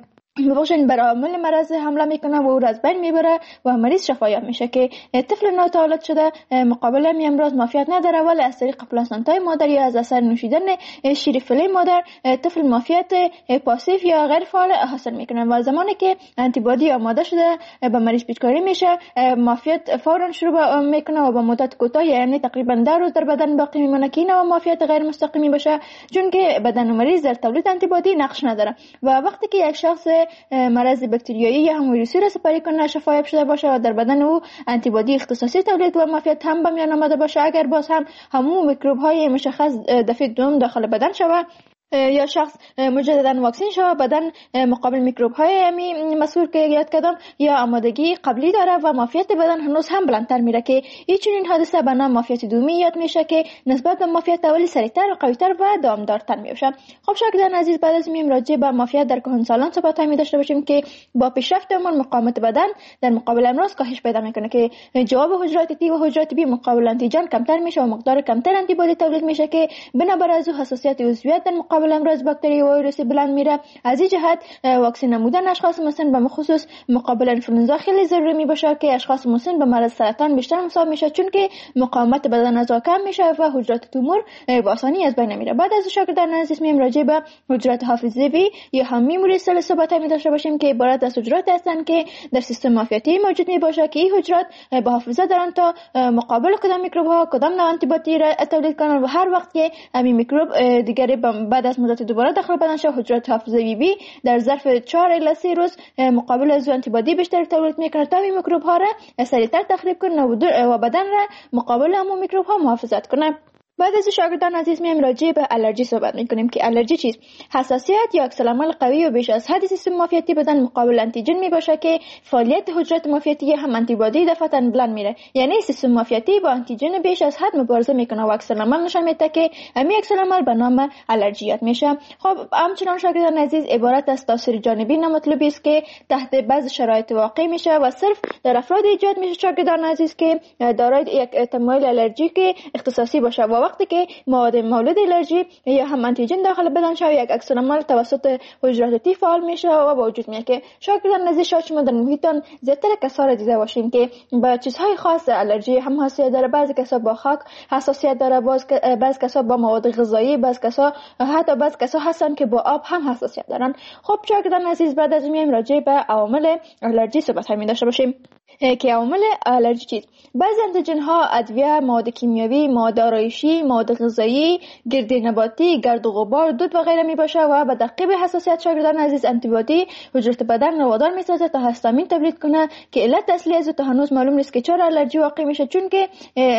بر عامل مرض حمله میکنه و او را از بین میبره و مریض شفایاب میشه که طفل ناتولد شده مقابل این امراض معافیت نداره ولی از طریق پلاسنتای مادر یا از اثر نوشیدن شیر فیله مادر طفل معافیت پاسیو یا غیر فعال حاصل میکنه و زمانی که آنتی بادی آماده شده به مریض پیچکاری میشه معافیت فورا شروع میکنه و با مدت کوتاه یعنی تقریبا 10 روز در بدن باقی میمونه که این معافیت غیر مستقیمی باشه چون که بدن مریض در تولید آنتی بادی نقش نداره و وقتی که یک شخص مرض باکتریایی یا هم ویروسی را سپری کنه شفایاب شده باشه و در بدن او آنتی بادی اختصاصی تولید و معافیت هم به میان آمده باشه اگر باز هم همون میکروب های مشخص دفعه دوم داخل بدن شود یا شخص مجددا واکسن شده بدن مقابل میکروب های مذکور که یاد کردم یا آمادگی قبلی داره و معافیت بدن هنوز هم بلندتر میره که این چنین حادثه به نام معافیت دومی یاد میشه که نسبت به معافیت اولی سریعتر و قویتر و دامدارتر میشه. خب شاگردان عزیز، بعد از میم راجع به معافیت در کهنسالان صحبت می داشته باشیم که با پیشرفت مقاومت بدن در مقابل امراض کاهش پیدا میکنه که جواب حجرات تی و حجرات بی مقابل آنتیجن کمتر میشه و مقدار کمتر آنتی بادی تولید میشه که بنابر از حساسیت عضویت در مقابل امراض باکتری و ویروسی بلند میره. از این جهت واکسن نمودن اشخاص مسن به خصوص مقابل انفلوئنزا خیلی ضروری میباشه که اشخاص مسن به مرض سرطان بیشتر مصاب میشه چون که مقاومت بدن از کم میشه و حجرات تومور به آسانی از بین میره. بعد از شاگردان عزیز میم راجع به حجرات حافظه‌ای یا هم میموری سل صحبت می داشته باشیم که عبارت از حجرات هستند که در سیستم معافیتی موجود میباشه که این حجرات به حافظه دارن تا مقابل کدام میکروب ها کدام نوع آنتی بادی را تولید کنن و هر وقت که همین میکروب دیگری بعد از مدت دوباره داخل بدن شد حجرات حافظه‌ای بی در ظرف 4 الی 3 روز مقابل از آنتی بادی بیشتر تولید میکنه تا این میکروب ها را سریعتر تخریب کنه و بدن را مقابل همون میکروب ها محافظت کنه. بعد از شاگردان عزیز میایم راجع به الرژی صحبت میکنیم که الرژی چیست؟ حساسیت یا عکس العمل قوی و بیش از حد سیستم معافیتی بدن مقابل آنتیجن میباشه که فعالیت حجرات معافیتی هم آنتی بادی دفعتاً بلند میره، یعنی سیستم معافیتی با آنتیجن بیش از حد مبارزه میکنه و عکس العمل نشون میده که همین عکس العمل به نام الرژیات میشه. خب همچنان شاگردان عزیز عبارت از تاثیر جانبی نامطلوبی است که تحت بعض شرایط واقع میشه و صرف در افراد ایجاد میشه شاگردان عزیز که دارای یک تمایل الرژیک اختصاصی باشه و وقتی که مواد مولد الرژی یا هم آنتیژن داخل بدن شود یک عکس العمل توسط حجرات تی فعال میشه و با وجود میاد که شاگردان عزیز شاید شما در محیطتان زیادتر کسا را دیده باشین که با چیزهای خاص الرژی هم حساسیت داره. بعضی کسا با خاک حساسیت داره، بعضی کسا با مواد غذایی، بعضی کسا هستن که با آب هم حساسیت دارن. خب شاگردان عزیز بعد از میایم راجع به عوامل الرژی صحبت می داشته باشیم که عوامل الرژی چیست. بعضی آنتیژن ها، ادویه، مواد کیمیاوی، مواد آرایشی، مواد غذایی، گرد نباتی، گرد و غبار، دود و غیره می باشه و به تعقیب حساسیت شاگردان عزیز آنتی بادی حجرات بدن رو وادار می سازه تا هستامین تولید کنه که علت اصلی از تا هنوز معلوم نیست که چرا الرژی واقع میشه، چون که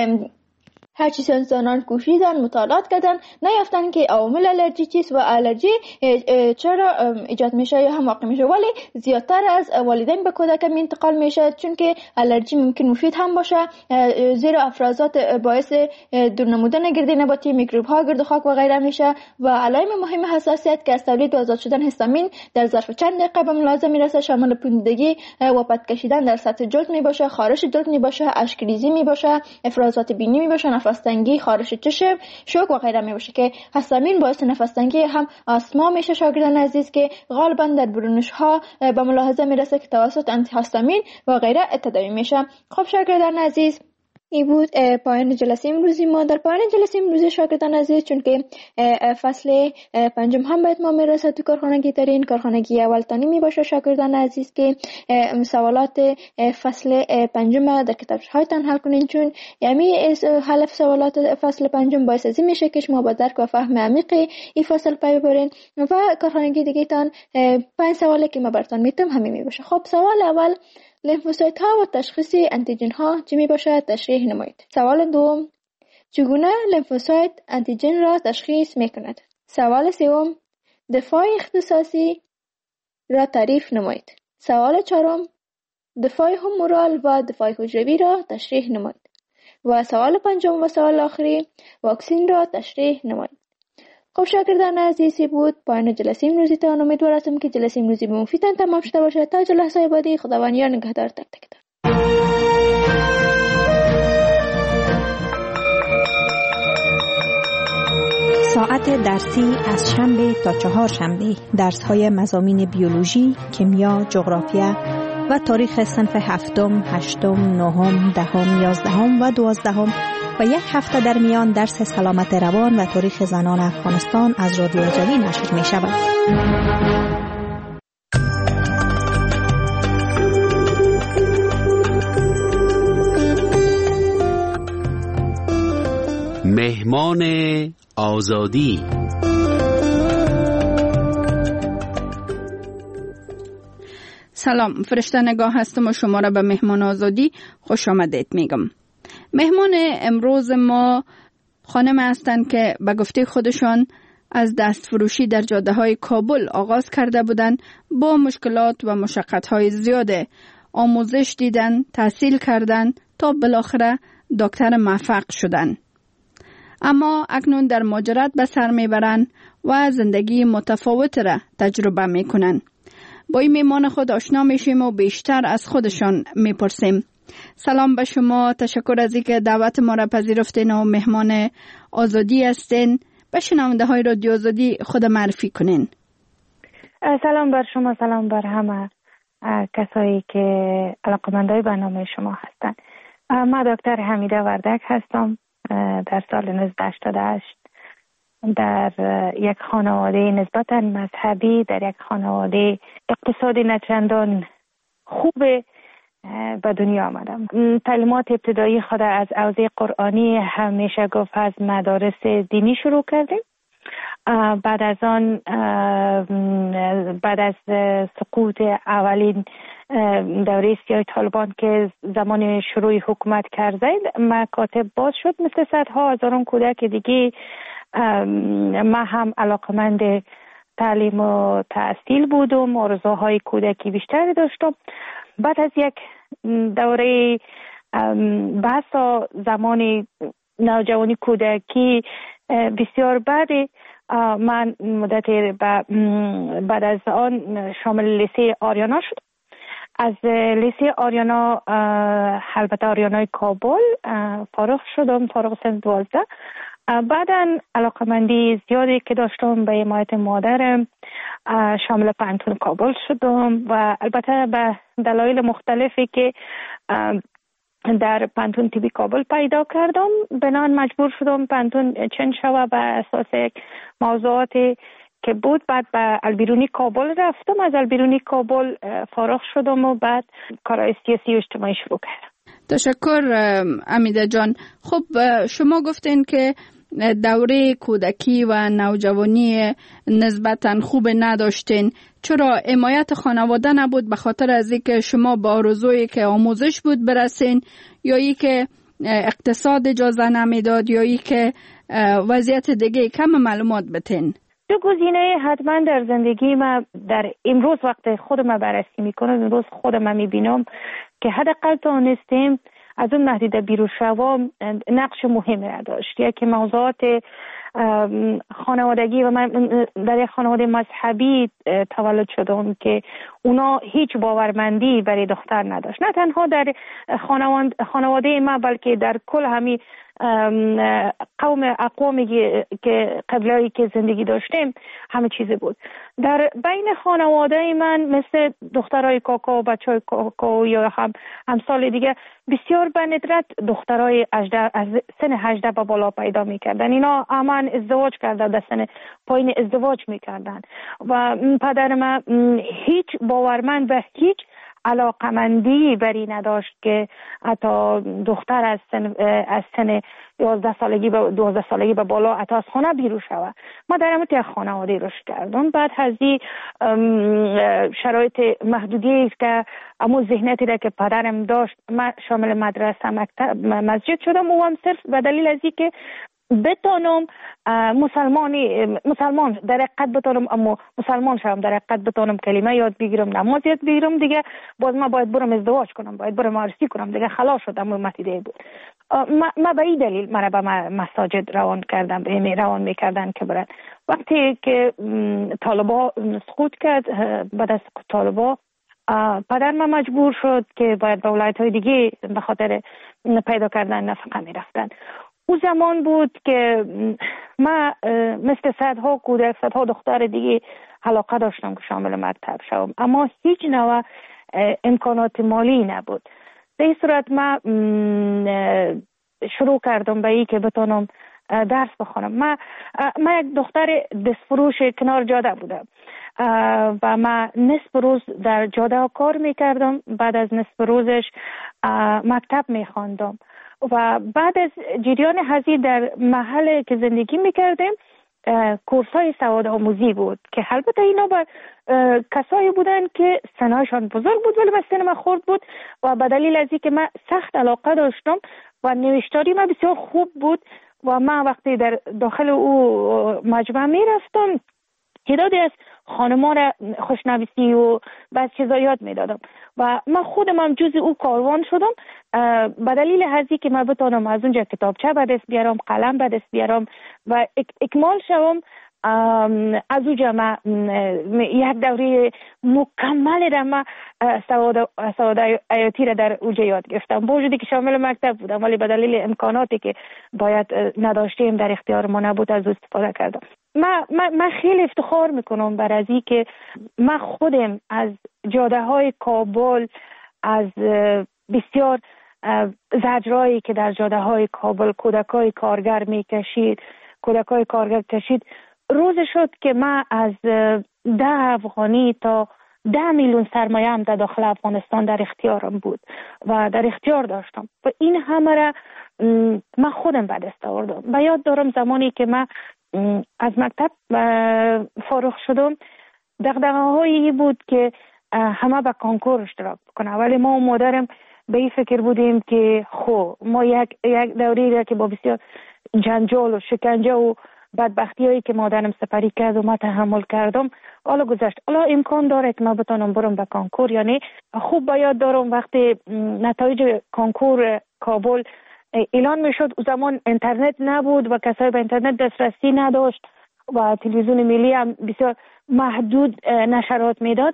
هرچی سنسانان کوشیدن مطالعات کردن نیافتن که عوامل الرژی چیست و الرژی چرا ایجاد میشه یا هم واقع میشه، ولی زیادتر از والدین به کودک انتقال میشه، چون که الرژی ممکن مفید هم باشه زیرا افرازات باعث دور نمودن گرد نباتی، میکروب ها، گرد خاک و غیره میشه و علائم مهم حساسیت که از تولید و آزاد شدن هیستامین در ظرف چند دقیقه به ملاحظه میرسه، شامل پوسیدگی و پد کشیدن در سطح جلد میباشه، خارش جلد میباشه، اشک ریزی میباشه، افرازات بینی میباشه، نفس تنگی، خارش چشم، شوک و غیره میباشه که هیستامین باعث نفس تنگی هم آسما میشه شاگردان عزیز که غالبا در برونش ها به ملاحظه میرسه که توسط آنتی هیستامین و غیره تداوی میشه. خب شاگردان عزیز این بود پایان جلسه امروزی ما. در پایان جلسه امروزی شاگردان عزیز چون که فصل پنجم هم باید ما میرسه تو کارخانگی ترین کارخانگی اول تانی می باشه شاگردان عزیز که سوالات فصل پنجم در کتاب هایتان حل کنین، چون یعنی حل سوالات فصل پنجم باعث از این میشه که شما با درک و فهم عمیق این فصل پی ببرین و کارخانگی دیگه تان 5 سوالی که ما براتون میتم همین می باشه. خب سوال اول، لیمفوسایت ها و تشخیص انتیجن ها چی می باشد؟ تشریح نمایید. سوال دوم، چگونه لیمفوسایت انتیجن را تشخیص می کند؟ سوال سوم، دفاع اختصاصی را تعریف نمایید. سوال چهارم، دفاع هومورال و دفاع حجروی را تشریح نمایید. و سوال پنجم و سوال آخری، واکسین را تشریح نمایید. خب شاگردان عزیزی بود پایان جلسه امروزی تان. امیدوار هستم که جلسه امروزی به مفیدتان تمام شده باشد. تا جلسه بعدی خداوند یار نگهدار تک تک. ساعت درسی از شنبه تا چهارشنبه درس‌های مضامین بیولوژی، کیمیا، جغرافیا و تاریخ صنف هفتم، هشتم، نهم، دهم، یازدهم و دوازدهم و یک هفته در میان درس سلامت روان و تاریخ زنان افغانستان از رادیو جوی نشر می شود. مهمان آزادی. سلام، فرشته نگاه هستم و شما را به مهمان آزادی خوش آمدید میگم. مهمان امروز ما خانم هستند که به گفته خودشان از دستفروشی در جاده های کابل آغاز کرده بودند، با مشکلات و مشقت های زیاده آموزش دیدن، تحصیل کردن تا بالاخره دکتر موفق شدن. اما اکنون در مهاجرت به سر میبرند و زندگی متفاوت را تجربه میکنن. با این مهمان خود آشنا میشیم و بیشتر از خودشان میپرسیم. سلام به شما، تشکر از اینکه دعوت ما را پذیرفتین و مهمان آزادی هستین. به شنونده های رادیو آزادی خود معرفی کنین. سلام بر شما، سلام بر همه کسایی که علاقه‌مندای برنامه شما هستن. من دکتر حمیده وردک هستم. در سال 1988 در یک خانواده نسبتاً مذهبی، در یک خانواده اقتصادی نچندان خوب به دنیا آمدم. تعلیمات ابتدایی خود از حوزه قرآنی همیشه گفت از مدارس دینی شروع کردیم. بعد از آن بعد از سقوط اولین دوره سیاه طالبان که زمان شروع حکومت کرده مکاتب باز شد، مثل صدها هزاران کودک دیگه ما هم علاقمند تعلیم و تحصیل بودم، آرزوهای کودکی بیشتری داشتم. بعد از یک دوره بحث زمان نوجوانی کودکی بسیار بعد من مدت بعد از آن شامل لیسه آریانا شد. از لیسه آریانا، البته آریانای کابل، فارغ شدم، فارغ سن 12. بعداً علاقمندی زیادی که داشتم به حمایت مادرم، شامل پانتون کابل شدم و البته به دلایل مختلفی که در پانتون تیبی کابل پیدا کردم، بنان مجبور شدم پانتون چنج شوه به اساس موضوعاتی که بود. بعد به البیرونی کابل رفتم، از البیرونی کابل فارغ شدم و بعد کارهای سیاسی و اجتماعی شروع کردم. تشکر امیده جان. خب شما گفتین که دوره کودکی و نوجوانی نسبتاً خوب نداشتین. چرا حمایت خانواده نبود؟ به خاطر از اینکه شما با آرزویی که آموزش بود برسین، یا ای که اقتصاد اجازه نمیداد، یا ای که وضعیت دیگه؟ کم معلومات بتین. دو گزینه حتما در زندگی ما در امروز وقت خودم بررسی میکنم، امروز خودم میبینم که حداقل توانستیم از اون محدوده بیرون شوم نقش مهمی را داشت. یکی موضوعات خانوادگی و من در یک خانواده مذهبی تولد شدم که اونا هیچ باورمندی برای دختر نداشت، نه تنها در خانواده ما بلکه در کل همین اقوامی که قبلی که زندگی داشتیم همه چیز بود. در بین خانواده من مثل دخترای کاکا و بچهای کاکا یا همسال دیگه بسیار به ندرت دخترای از سن 18 به بالا پیدا میکردن. اینا همان ازدواج کردن، در سن پایین ازدواج میکردن و پدر من هیچ باورمند به هیچ علاقمندی بری نداشت که حتی دختر از سن 11 سالگی به 12 سالگی به بالا حتی از خانه بیرون شود. ما در همون یک خانواده رشد کردم. بعد از این شرایط محدودی است که همون ذهنیتی را که پدرم داشت، من شامل مدرسه، مکتب، مسجد شدم و هم صرف به دلیل از اینکه بتانم مسلمان در حقیقت بتانم، اما مسلمان شدم در حقیقت بتانم کلمه یاد بگیرم، نماز یاد بگیرم، دیگه باز ما باید برم ازدواج کنم، باید برم عروسی کنم، دیگه خلاص شدم. متیده بود. ما به این دلیل مرا به مساجد روان میکردن که برن. وقتی که طالبا سقوط کرد، بعد از طالبا پدر من مجبور شد که باید به ولایت‌های دیگه به خاطر پیدا کردن نفقه میرفتن. او زمان بود که من مثل صدها کودک، صدها دختر دیگه علاقه داشتم که شامل مکتب شوم، اما هیچ نوع امکانات مالی نبود. به این صورت من شروع کردم به این که بتونم درس بخونم. من یک دختر دستفروش کنار جاده بودم و من نصف روز در جاده کار میکردم، بعد از نصف روزش مکتب میخواندم و بعد از جریان هزی در محل که زندگی میکردیم کورس های سواد آموزی بود که البته اینا با کسایی بودن که سنایشان بزرگ بود ولی سن من خرد بود و به دلیل از اینکه من سخت علاقه داشتم و نوشتاری من بسیار خوب بود و من وقتی در داخل او مجمع میرفتم تعدادی از خانمان را خوشنویسی و بعض چیزا یاد میدادم و من خودم هم جز او کاروان شدم به دلیل هزی که من بتونم از اونجا کتابچه به دست بیارم، قلم به دست بیارم و اکمال شوم. از اونجا من یک دوره مکمل را من سواد حیاتی را در اونجا یاد گرفتم، با وجودی که شامل مکتب بودم ولی به دلیل امکاناتی که باید نداشتیم در اختیار ما نبود از استفاده کردم. من خیلی افتخار میکنم بر از این که من خودم از جاده های کابل، از بسیار زجرایی که در جاده های کابل کودکای کارگر میکشید، کودکای کارگر کشید، روز شد که من از 10 افغانی تا 10 میلیون سرمایه هم در داخل افغانستان در اختیارم بود و در اختیار داشتم و این همه را من خودم به دست آوردم. و یاد دارم زمانی که من از مکتب فارغ شدم دغدغه‌هایی بود که همه به کنکور اشتراک بکنه، ولی ما و مادرم به این فکر بودیم که ما یک دوری را که با بسیار جنجال و شکنجه و بدبختی هایی که مادرم سپری کرد و ما تحمل کردم حالا گذشت، حالا امکان داره که ما بتونم برم به کنکور. یعنی خوب باید دارم وقتی نتایج کنکور کابل اعلان میشد، او زمان اینترنت نبود و کسایی به اینترنت دسترسی نداشت و تلویزیون ملی هم بسیار محدود نشرات میداد،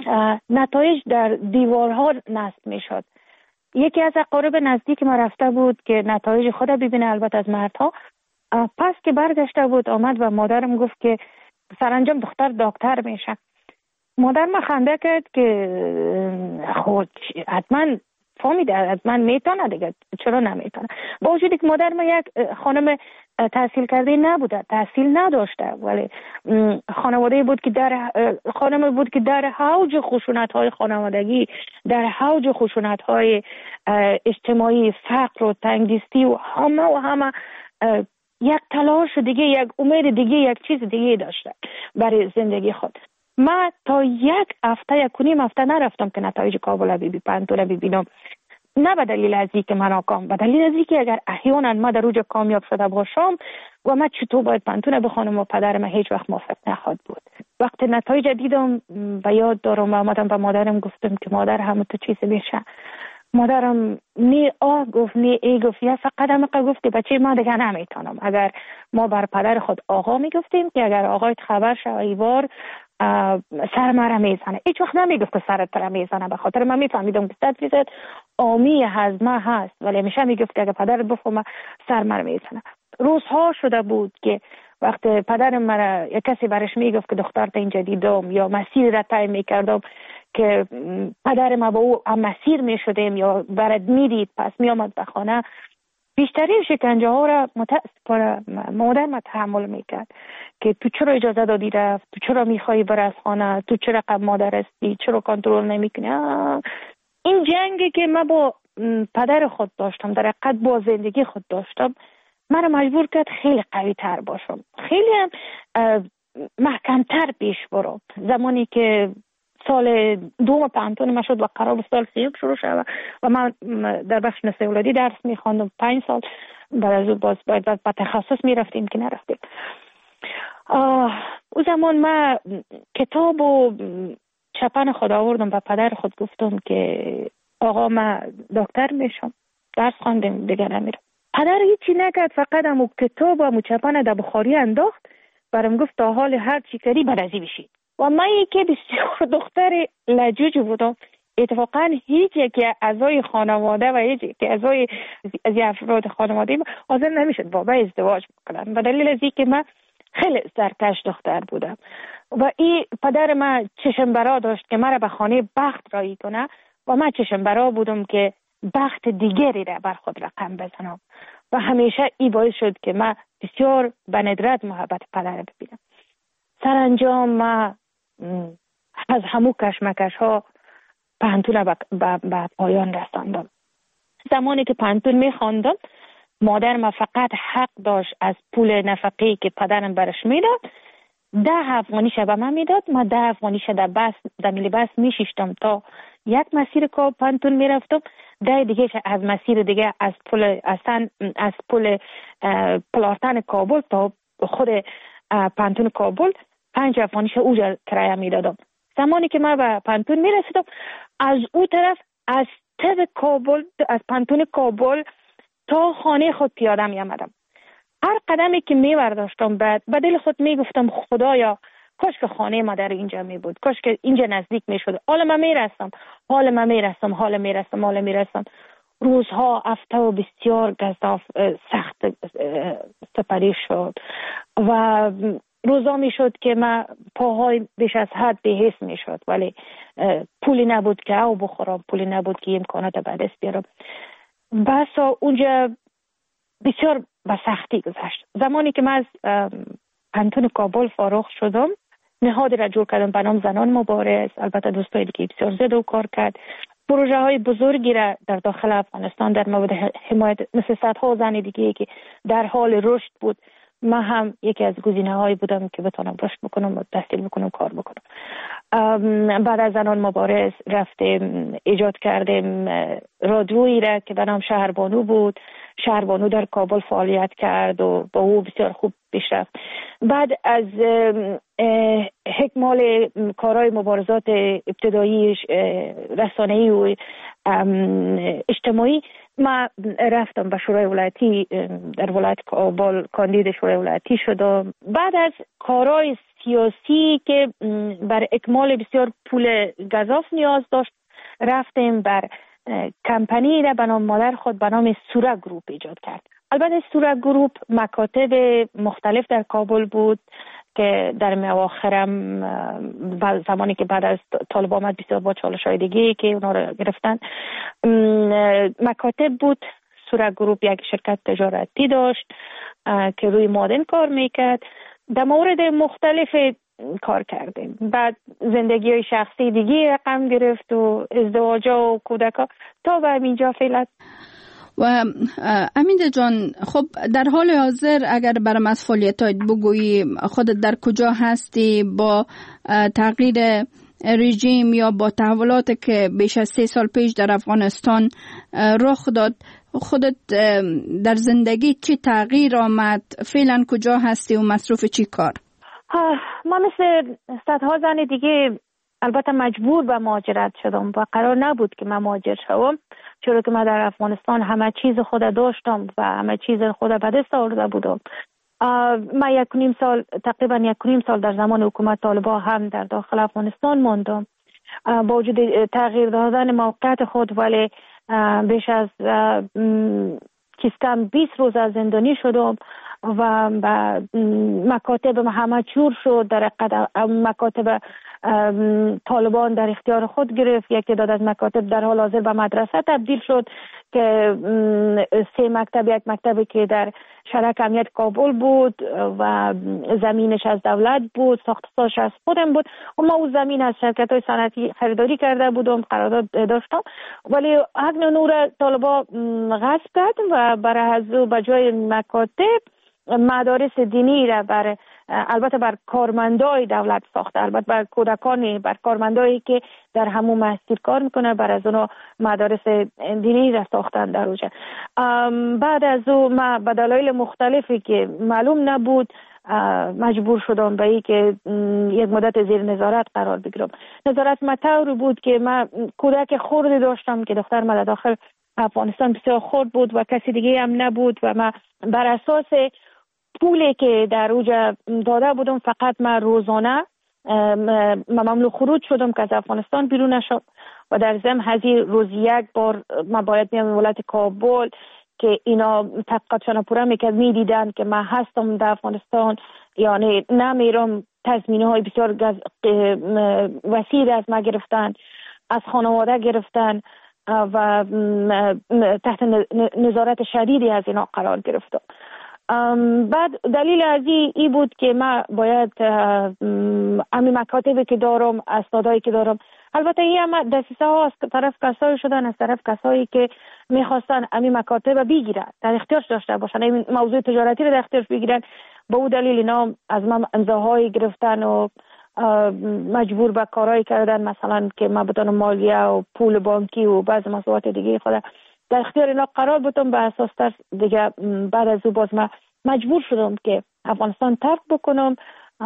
نتایج در دیوارها نصب میشد. یکی از اقارب نزدیک ما رفته بود که نتایج خود ببینه، البته از مردها، پس که برگشته بود آمد و مادرم گفت که سرانجام دکتر میشه. مادر ما خنده کرد که خود حتما فهمیده، حتما میتونه دیگه، چرا نمیتونه؟ با وجودی که مادر ما یک خانم تحصیل کرده نبوده، تحصیل نداشته، ولی خانواده بود که خانم بود که در حوج خشونت‌های خانوادگی، در حوج خشونت‌های اجتماعی، فقر و تنگدستی و همه یک تلاش دیگه، یک امید دیگه، یک چیز دیگه داشته برای زندگی خود. من تا یک هفته، 1.5 هفته نرفتم که نتایج کابل پانتون ببینم. نه به دلیل از اینکه من ناکام، به دلیل از اینکه اگر احیانا ما در اوج کامیاب شده باشم و من چطور باید پانتون بخونم و پدرم هیچ وقت موافق نخواهد بود. وقتی نتایج دیدم به یاد دارم، آمدم به مادرم گفتم که مادر همه تو چیز میشه. مادرم نی گفت نی ای گفت، یا فقط هم گفت که بچه ما دیگه نمیتونم. اگر ما بر پدر خود آقا میگفتیم که اگر آقایت خبر شه ایوار سر مرا میزنه، هیچ وقت نمیگفت که سرت را میزنه، به خاطر من میفهمیدم که 100% آمی هضمه هست، ولی همیشه میگفت که اگر پدرت بفهمه سر مرا میزنه. روزها شده بود که وقتی پدرم مرا یک کسی برش میگفت که دخترت اینجا دیدم، یا مسیر را طی میکردم که پدرم با او هم مسیر میشدیم یا برد میدید، پس میامد به خانه، بیشترین شکنجه ها را متاسفانه مادر ما تحمل میکرد که تو چرا اجازه دادی رفت، تو چرا میخوایی بر از خانه، تو چرا قبل مادر هستی، چرا کنترل نمیکنی. این جنگی که من با پدر خود داشتم، در حقیقت با زندگی خود داشتم، من مجبور کرد خیلی قوی تر باشم، خیلی هم محکمتر پیش برم. زمانی که سال 2 پانتون ما شد و قرار بود سال 3 شروع شد و من در بخش نسل اولادی درس میخواندم 5 سال، بعد از اون باز باید به تخصص میرفتیم که نرفتیم. او زمان من کتاب و چپن خود آوردم به پدر خود، گفتم که آقا من دکتر میشم، درس خواندم دیگه نمیرم. پدر هیچی نکرد، فقط همون کتاب و چپن در بخاری انداخت، برام گفت تا حال هر چی کردی برازی بشید. و من یکی بسیار دختر لجوج بودم، اتفاقا هیچ یکی اعضای خانواده و هیچ یکی اعضای از افراد خانواده حاضر نمیشد با من ازدواج بکنن، به دلیل از اینکه من خیلی سرکش دختر بودم. و این پدر من چشم برا داشت که مرا به خانه بخت رایی کنه و من چشم برا بودم که بخت دیگری را بر خود رقم بزنم و همیشه این باعث شد که من بسیار به ندرت محبت پدر ببینم. سرانجام من از همو کشمکش ها پانتون به پایان رساندم. زمانی که پانتون میخواندم، مادر ما فقط حق داشت از پول نفقه‌ای که پدرم برش میداد 10 افغانی به من میداد. ما 10 افغانی در ملی بس میشیشتم تا یک مسیر که پانتون میرفتم، 10 دیگه از مسیر دیگه از پل پلارتن کابل تا خود پانتون کابل 5 افغانی اوجا کرایه میدادم. زمانی که من به پانتون میرسیدم، از او طرف از کابل، از پانتون کابل تا خانه خود پیاده می آمدم. هر قدمی که می برداشتم به دل خود می گفتم خدایا کاش که خانه ما در اینجا می بود، کاش که اینجا نزدیک می شد. حالا من می رسم. روزها هفته و بسیار گزاف سخت سپری شد و روزا می شد که من پاهای بیش از حد بهیس می شد، ولی پولی نبود که او بخورم، پولی نبود که امکانات به دست بیارم. بسا اونجا بسیار به سختی گذشت. زمانی که من از پانتون کابل فارغ شدم، نهادی را جور کردم به نام زنان مبارز. البته دوستایی که بسیار زیاده و کار کرد، پروژه های بزرگی را در داخل افغانستان در مورد حمایت مثل صدها زن دیگه که در حال رشد بود، من هم یکی از گزینه‌هایی بودم که بتونم رشد بکنم و تحصیل بکنم، کار بکنم. بعد از زنان مبارز رفتیم ایجاد کردیم رادیویی را که به نام شهربانو بود. شهربانو در کابل فعالیت کرد و با او بسیار خوب پیش رفت. بعد از اکمال کارهای مبارزات ابتدایی رسانه‌ای و اجتماعی، ما رفتم به شورای ولایتی در ولایت کابل، کاندید شورای ولایتی شدم. بعد از کارهای سیاسی که بر اکمال بسیار پول گزاف نیاز داشت، رفتیم بر کمپانی را به نام مادر خود به نام سوره گروپ ایجاد کرد. البته صورت گروپ مکاتب مختلف در کابل بود که در اواخرم زمانی که بعد از طالب آمد بسیار با چالش‌های دیگه که اونا رو گرفتن، مکاتب بود. صورت گروپ یک شرکت تجارتی داشت که روی مادن کار میکرد. در مورد مختلف کار کردیم. بعد زندگی شخصی دیگه رقم گرفت و ازدواج و کودکا تا به اینجا فعلا. و امیده جان، خب در حال حاضر اگر برام از فعالیتات بگویی، خودت در کجا هستی؟ با تغییر رژیم یا با تحولات که بیش از 3 سال پیش در افغانستان رخ داد، خودت در زندگی چی تغییر آمد؟ فعلا کجا هستی و مصروف چی کار؟ ما مثل صدها زن دیگه البته مجبور به مهاجرت شدم و قرار نبود که من مهاجر شوم، چرا که من در افغانستان همه چیز خود داشتم و همه چیز خود به دست آورده بودم. من تقریبا 1.5 سال در زمان حکومت طالبان هم در داخل افغانستان ماندم. با وجود تغییر دادن موقعیت خود، ولی بیش از کم 20 روز از زندانی شدم و مکاتب همه چور شد. در مکاتب طالبان در اختیار خود گرفت. یک تعداد از مکاتب در حال حاضر به مدرسه تبدیل شد که 3 مکتب، یک مکتبی که در شرک امنیت کابل بود و زمینش از دولت بود، ساختش از خودم بود و ما اون زمین از شرکت‌های صنعتی خریداری کرده بودم، قرارداد داشتم، ولی حق نور طالبان غصب کرد و برای از به جای مکاتب مدارس دینی را البته بر کارمندای دولت ساخته، البته بر کودکانی، بر کارمندایی که در همون مسجد کار میکنه، بر از اونها مدارس دینی را ساختن در اوجه. بعد از اون ما به دلایل مختلفی که معلوم نبود مجبور شدم به این که یک مدت زیر نظارت قرار بگیرم. نظارت مطور بود که من کودک خردی داشتم که دختر من داخل افغانستان بسیار خرد بود و کسی دیگه هم نبود و من بر اساس پولی که در اوجه داده بودم فقط من روزانه ممنوع خروج شدم که از افغانستان بیرون نشم و در ضمن هزینه روز یک بار من باید میام ولایت کابل که اینا تحقیقاتشان پورا میدیدن که من هستم در افغانستان، یعنی نمیرم. تضمینه های بسیار وسیع از ما گرفتن، از خانواده گرفتن و تحت نظارت شدیدی از اینا قرار گرفتم. بعد دلیل از این بود که من باید امی مکاتبی که دارم، اسنادایی که دارم، البته این هم دسیسه ها از طرف کسایی شدن، از طرف کسایی که میخواستن امی مکاتب بگیرن، در اختیارش داشته باشن، این موضوع تجارتی رو در اختیارش بگیرن. با اون دلیل اینا از من امضاهایی گرفتن و مجبور به کارهایی کردن، مثلا که من بتونم مالیه و پول بانکی و بعض مسئولیت دیگه خود در اختیار اینا قرار بودم. به اساس ترس دیگه بعد از اون باز من مجبور شدم که افغانستان ترک بکنم.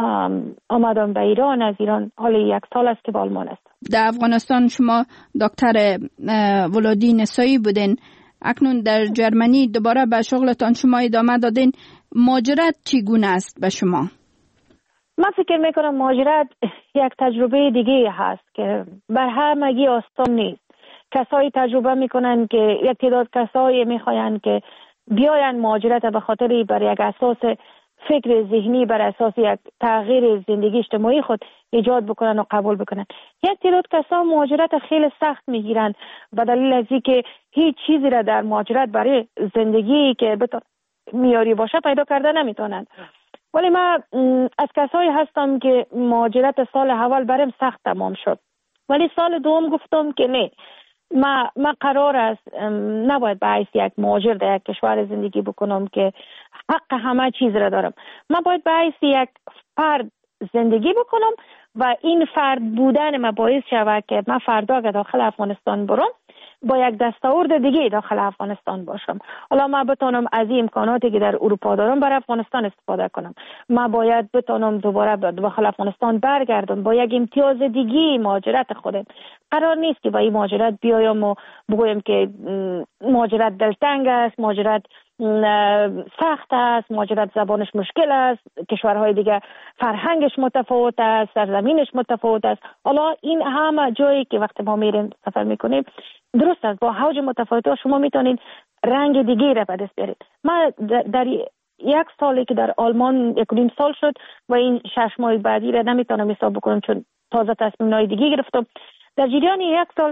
آمدم به ایران. از ایران حال 1 سال است که به آلمان است. در افغانستان شما دکتر ولادی نسایی بودین، اکنون در جرمنی دوباره به شغلتان شما ادامه دادین. مهاجرت چگونه است به شما؟ من فکر میکنم مهاجرت یک تجربه دیگه هست که بر همگی آسان نیست. کسایی تجربه میکنن که یک تعداد کسایی میخواین که بیاین مهاجرت به خاطر بر یک اساس فکر ذهنی، بر اساس یک تغییر زندگی اجتماعی خود ایجاد بکنن و قبول بکنن. یک تعداد کسا مهاجرت خیلی سخت میگیرن به دلیل از اینکه هیچ چیزی را در مهاجرت برای زندگی که میاری باشه پیدا کرده نمیتونن. ولی من از کسایی هستم که مهاجرت سال اول برام سخت تمام شد، ولی سال دوم گفتم که نه، من قرار است نباید به حیث یک مهاجر در یک کشور زندگی بکنم که حق همه چیز را دارم. من باید به حیث یک فرد زندگی بکنم و این فرد بودن من باعث شود که من فردا که داخل افغانستان برم با یک دستاورد دیگه داخل افغانستان باشم. حالا من بتونم از این امکاناتی که در اروپا دارم برای افغانستان استفاده کنم. من باید بتونم دوباره داخل افغانستان برگردم با یک امتیاز دیگه مهاجرت خودم. قرار نیست که با این مهاجرت بیایم و بگویم که مهاجرت دلتنگ است، مهاجرت سخت است، مهاجرت زبانش مشکل است، کشورهای دیگه فرهنگش متفاوت است، سرزمینش متفاوت است. حالا این همه جایی که وقتی ما میریم سفر میکنیم درست است، با حوج متفاوت شما میتونید رنگ دیگه را به دست بیارید. من در یک سالی که در آلمان 1.5 سال شد و این 6 ماه بعدی را نمیتونم حساب بکنم چون تازه تصمیم‌های دیگه گرفتم. در جریان 1 سال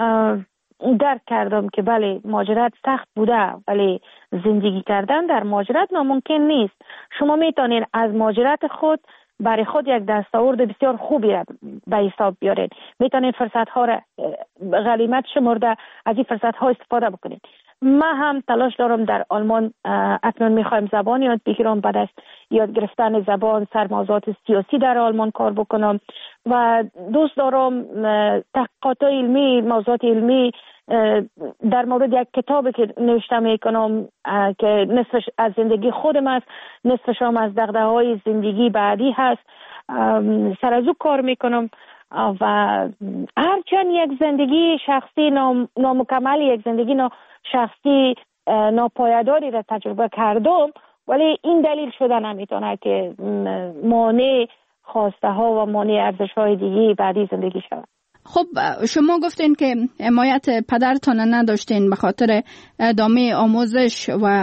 درک کردم که بله مهاجرت سخت بوده، ولی زندگی کردن در مهاجرت ناممکن نیست. شما میتونید از مهاجرت خود برای خود یک دستاورد بسیار خوبی را به حساب بیارید. میتونید فرصت ها را غنیمت شمرده از این فرصت ها استفاده بکنید. من هم تلاش دارم در آلمان اکنون میخوایم زبان یاد بگیرم، بعد از یاد گرفتن زبان سر موضوعات سیاسی در آلمان کار بکنم و دوست دارم تحقیقات علمی، موضوعات علمی در مورد یک کتابی که نوشته میکنم که نصفش از زندگی خودم است، نصفش هم از دغدغه‌های زندگی بعدی هست، سر از او کار میکنم و هرچند یک زندگی شخصی نامکمل، یک زندگی شخصی ناپایداری را تجربه کردم، ولی این دلیل شده نمیتونه که مانع خواسته ها و مانع ارزش های دیگه بعدی زندگی شود. خب شما گفتین که حمایت پدرتان نداشتین به خاطر ادامه آموزش و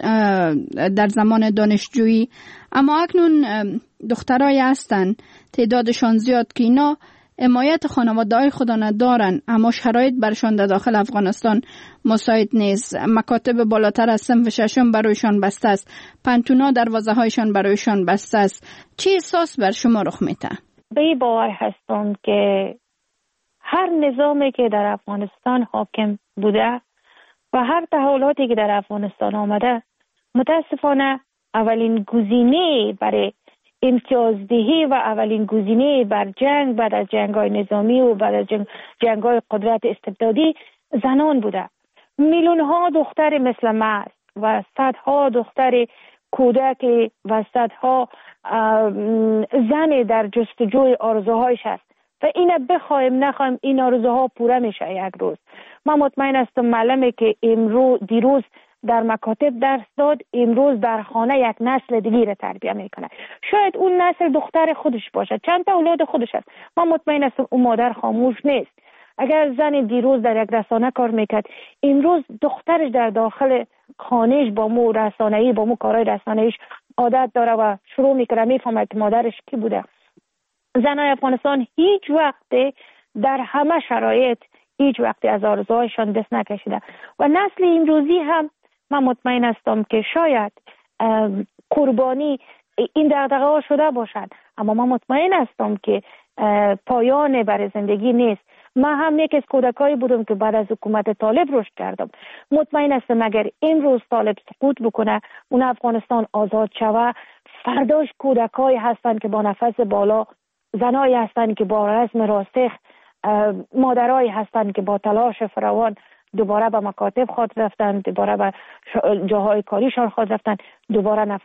در زمان دانشجویی، اما اکنون دخترای هستن تعدادشان زیاد که اینا حمایت خانواده‌های خود ندارن، اما شرایط برشان در داخل افغانستان مساعد نیست. مکاتب بالاتر از صنف ششم برایشان بسته است، پنتونا دروازه‌هایشان برایشان بسته است. چه احساس بر شما رخ میده؟ به این باور هستم که هر نظامی که در افغانستان حاکم بوده و هر تحولاتی که در افغانستان آمده، متاسفانه اولین گزینه برای امتیازدهی و اولین گزینه بر جنگ بعد از جنگ‌های نظامی و بعد از جنگ‌های قدرت استبدادی زنان بوده. میلیون‌ها دختر مثل من و صدها دختر کودک و صدها زن در جستجوی آرزوهایش است و اینه بخوایم نخوایم این آرزوها پوره میشه یک روز. من مطمئن هستم معلمی که دیروز در مکاتب درس داد، امروز در خانه یک نسل دیگه را تربیت میکنه. شاید اون نسل دختر خودش باشه، چند تا اولاد خودش است. من مطمئن هستم اون مادر خاموش نیست. اگر زن دیروز در یک رسانه کار میکرد، امروز دخترش در داخل خانهش با مو رسانه‌ای، با مو کارهای رسانه‌ایش عادت داره و شروع میکنه میفهمه که مادرش کی بوده. زنای افغانستان هیچ وقت در همه شرایط هیچ وقت از آرزوهایشان دست نکشیده و نسل امروزی هم من مطمئن هستم که شاید قربانی این دغدغه‌ها شده باشد، اما من مطمئن هستم که پایان برای زندگی نیست. من هم یکی از کودکایی بودم که بعد از حکومت طالب رشد کردم. مطمئن هستم اگر امروز طالب سقوط بکنه، اون افغانستان آزاد شوه، فرداش کودکایی هستند که با نفس بالا، زنایی هستند که با رسم راسخ، مادرایی هستند که با تلاش فراوان دوباره به مکاتب خود رفتن، دوباره به جاهای کاریشان خود رفتن، دوباره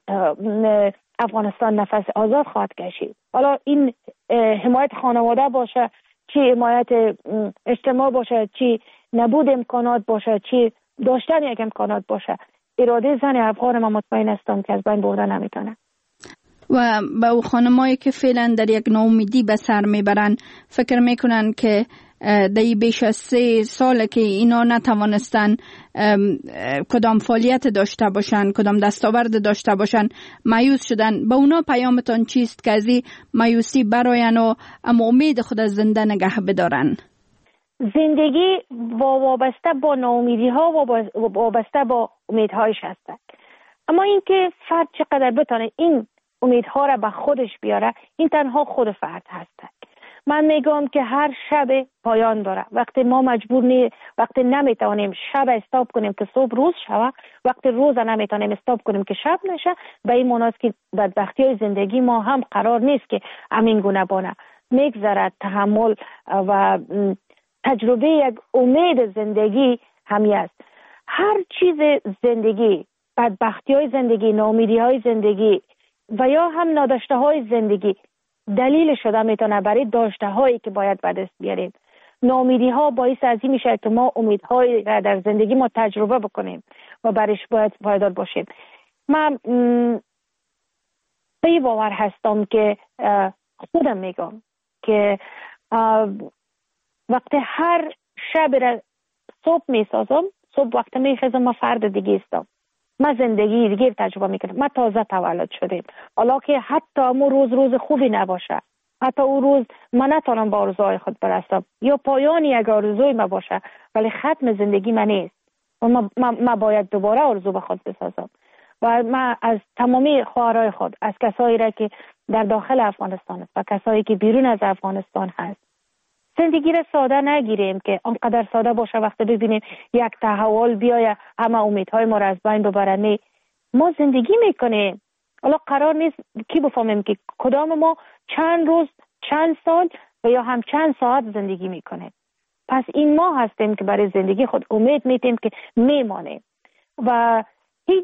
افغانستان نفس آزاد خواهد کشید. حالا این حمایت خانواده باشه، چی حمایت اجتماع باشه، چی نبود امکانات باشه، چی داشتن یک امکانات باشه، اراده زن افغان من مطمئن هستم که از بین برده نمیتونه. و با او خانمایی که فعلا در یک ناامیدی به سر میبرن، فکر میکنن که در بیش از 3 سال که اینا نتوانستن کدام فعالیت داشته باشن، کدام دستاورد داشته باشن، مایوس شدن. با اونا پیامتان چیست که از این مایوسی براین و اما امید خود از زنده نگه بدارن؟ زندگی وابسته با ناامیدی ها و وابسته با امیدهایش هستند، اما اینکه فرد چقدر بتونه این امیدها را به خودش بیاره، این تنها خود فرد هست. من میگم که هر شب پایان داره. وقتی ما وقتی نمیتونیم شب استاپ کنیم که صبح روز شوه، وقتی روز نمیتونیم استاپ کنیم که شب نشه، به این معناست که بدبختی زندگی ما هم قرار نیست که همین گونه بانه. میگذرد تحمل و تجربه یک امید زندگی همی است. هر چیز زندگی، بدبختی های زندگی، ناامیدی های زندگی و یا هم ناداشته های زندگی دلیل شده میتونه برای داشته هایی که باید به دست بیاریم. ناامیدی ها باعث از این میشه که ما امیدهای را در زندگی ما تجربه بکنیم و برایش باید پایدار باشیم. من به این باور هستم که خودم میگم که وقتی هر شب را صبح میسازم، صبح وقت میخیزم ما فرد دیگه استم، ما زندگی دیگه تجربه میکنم. ما تازه تولد شدیم، حالا که حتی امو روز خوبی نباشه، حتی اون روز من نتونم با آرزوهای خود برسم یا پایانی یک آرزوی ما باشه، ولی ختم زندگی من نیست و ما باید دوباره آرزو به خود بسازم. و من از تمامی خواهرای خود، از کسایی را که در داخل افغانستان است و کسایی که بیرون از افغانستان هست، زندگی را ساده نگیریم که آنقدر ساده باشه وقتی ببینیم یک تحول بیاید همه امیدهای ما را از بین ببره. ما زندگی میکنیم، حالا قرار نیست کی بفهمیم که کدام ما چند روز، چند سال و یا هم چند ساعت زندگی میکنیم. پس این ما هستیم که برای زندگی خود امید میتیم که میمانیم و هیچ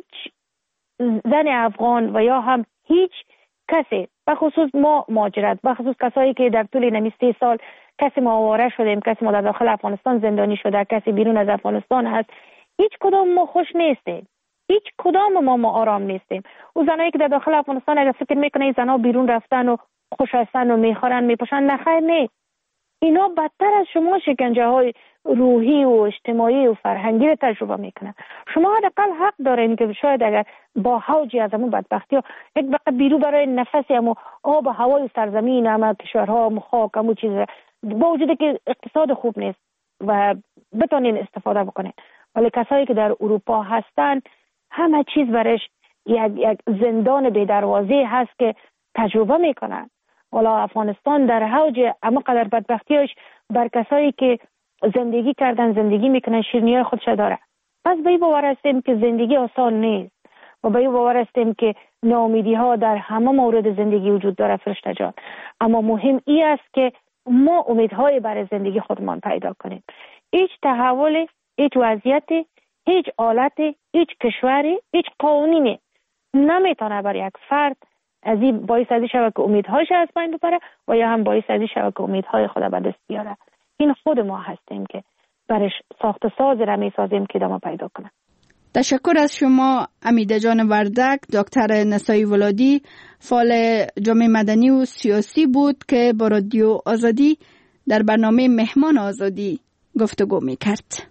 زن افغان و یا هم هیچ کسی، بخصوص ما مهاجرت، بخصوص کسایی که در طول نمی 3 سال کسی ما آواره شدیم، کسی ما در داخل افغانستان زندانی شده، کسی بیرون از افغانستان هست، هیچ کدام ما خوش نیستیم، هیچ کدام ما آرام نیستیم. او زنایی که در داخل افغانستان اگر فکر میکنه این زنا بیرون رفتن و خوش هستن و میخورن میپوشن، نخیر نه، اینا بدتر از شما شکنجه های روحی و اجتماعی و فرهنگی رو تجربه میکنن. شما حداقل حق دارین که شاید اگر با حوجی از همون بدبختی ها یک بقیه بیرو برای نفسی همون آب و هوای سرزمین همه کشورها همون خاک همون چیز با وجوده که اقتصاد خوب نیست و بتونین استفاده بکنین، ولی کسایی که در اروپا هستن همه چیز برش یک زندان بی دروازه هست که تجربه میکنن. والا افغانستان در حوج اما قدر بدبختیش بر کسایی که زندگی کردن، زندگی میکنن، شیرینی‌های خودش داره. پس به این باور هستیم که زندگی آسان نیست و به این باور هستیم که ناامیدی ها در همه مورد زندگی وجود داره فرشته جان، اما مهم این است که ما امیدهای برای زندگی خودمان پیدا کنیم. هیچ تحول، هیچ وضعیت، هیچ حالت، هیچ کشوری، هیچ قانونی نمیتونه برای یک فرد از این باعث ازی شود که امیدهاش از بین ببره و یا هم باعث ازی شود که امیدهای خود به دست بیاره. این خود ما هستیم که برش ساخت ساز را میسازیم که ادامه پیدا کنه. تشکر از شما امیده جان وردک. دکتر نسایی ولادی فعال جامعه مدنی و سیاسی بود که با رادیو آزادی در برنامه مهمان آزادی گفتگو میکرد.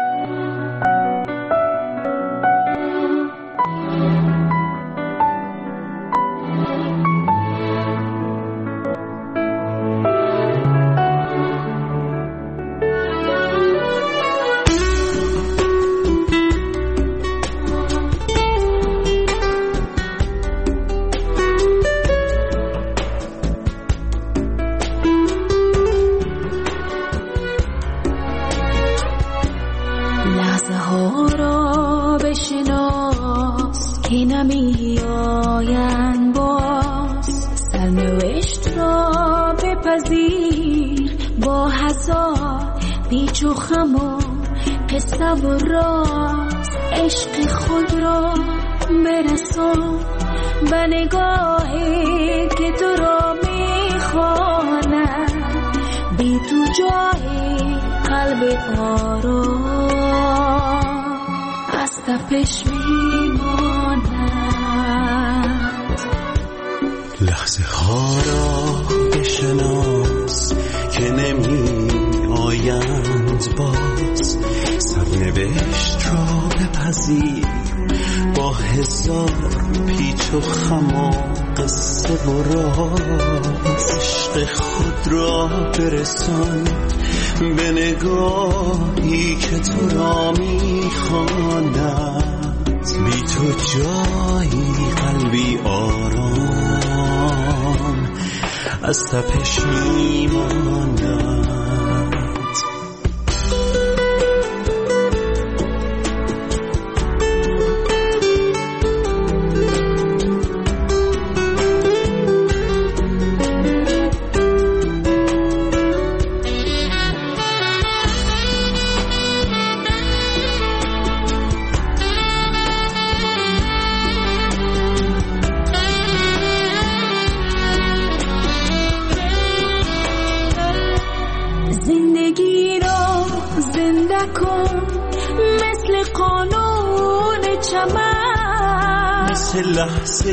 با هزار پیچ و خم و قصه و راز عشق خود را برسان به نگاهی که تو را میخواند، بی تو جای قلب آرام از تپش میماند. لحظه ها را بشناس که نمی آیند باز، سرنوشت را بپذیر با هزار پیچ و خم و قصه و راز، عشق خود را برسان به نگاهی که تو را میخواند، بی تو جایی قلبی آرام از تپش میماند. لحظه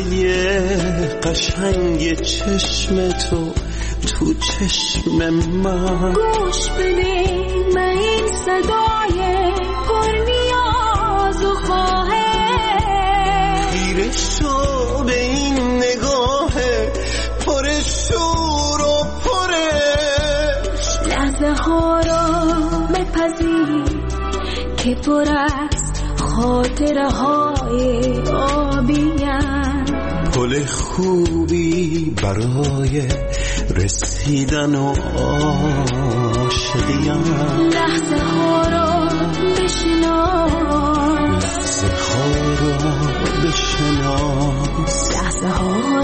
قشنگ چشم تو تو چشم من، گوش بده من این صدای پرنیاز شو به این نگاه پر شور و پرش. لحظه ها را بپذیر که پر از خاطره های آبیم، پل خوبی برای رسیدن و عاشقیم. لحظه ها را بشناس، لحظه ها را بشناس، لحظه ها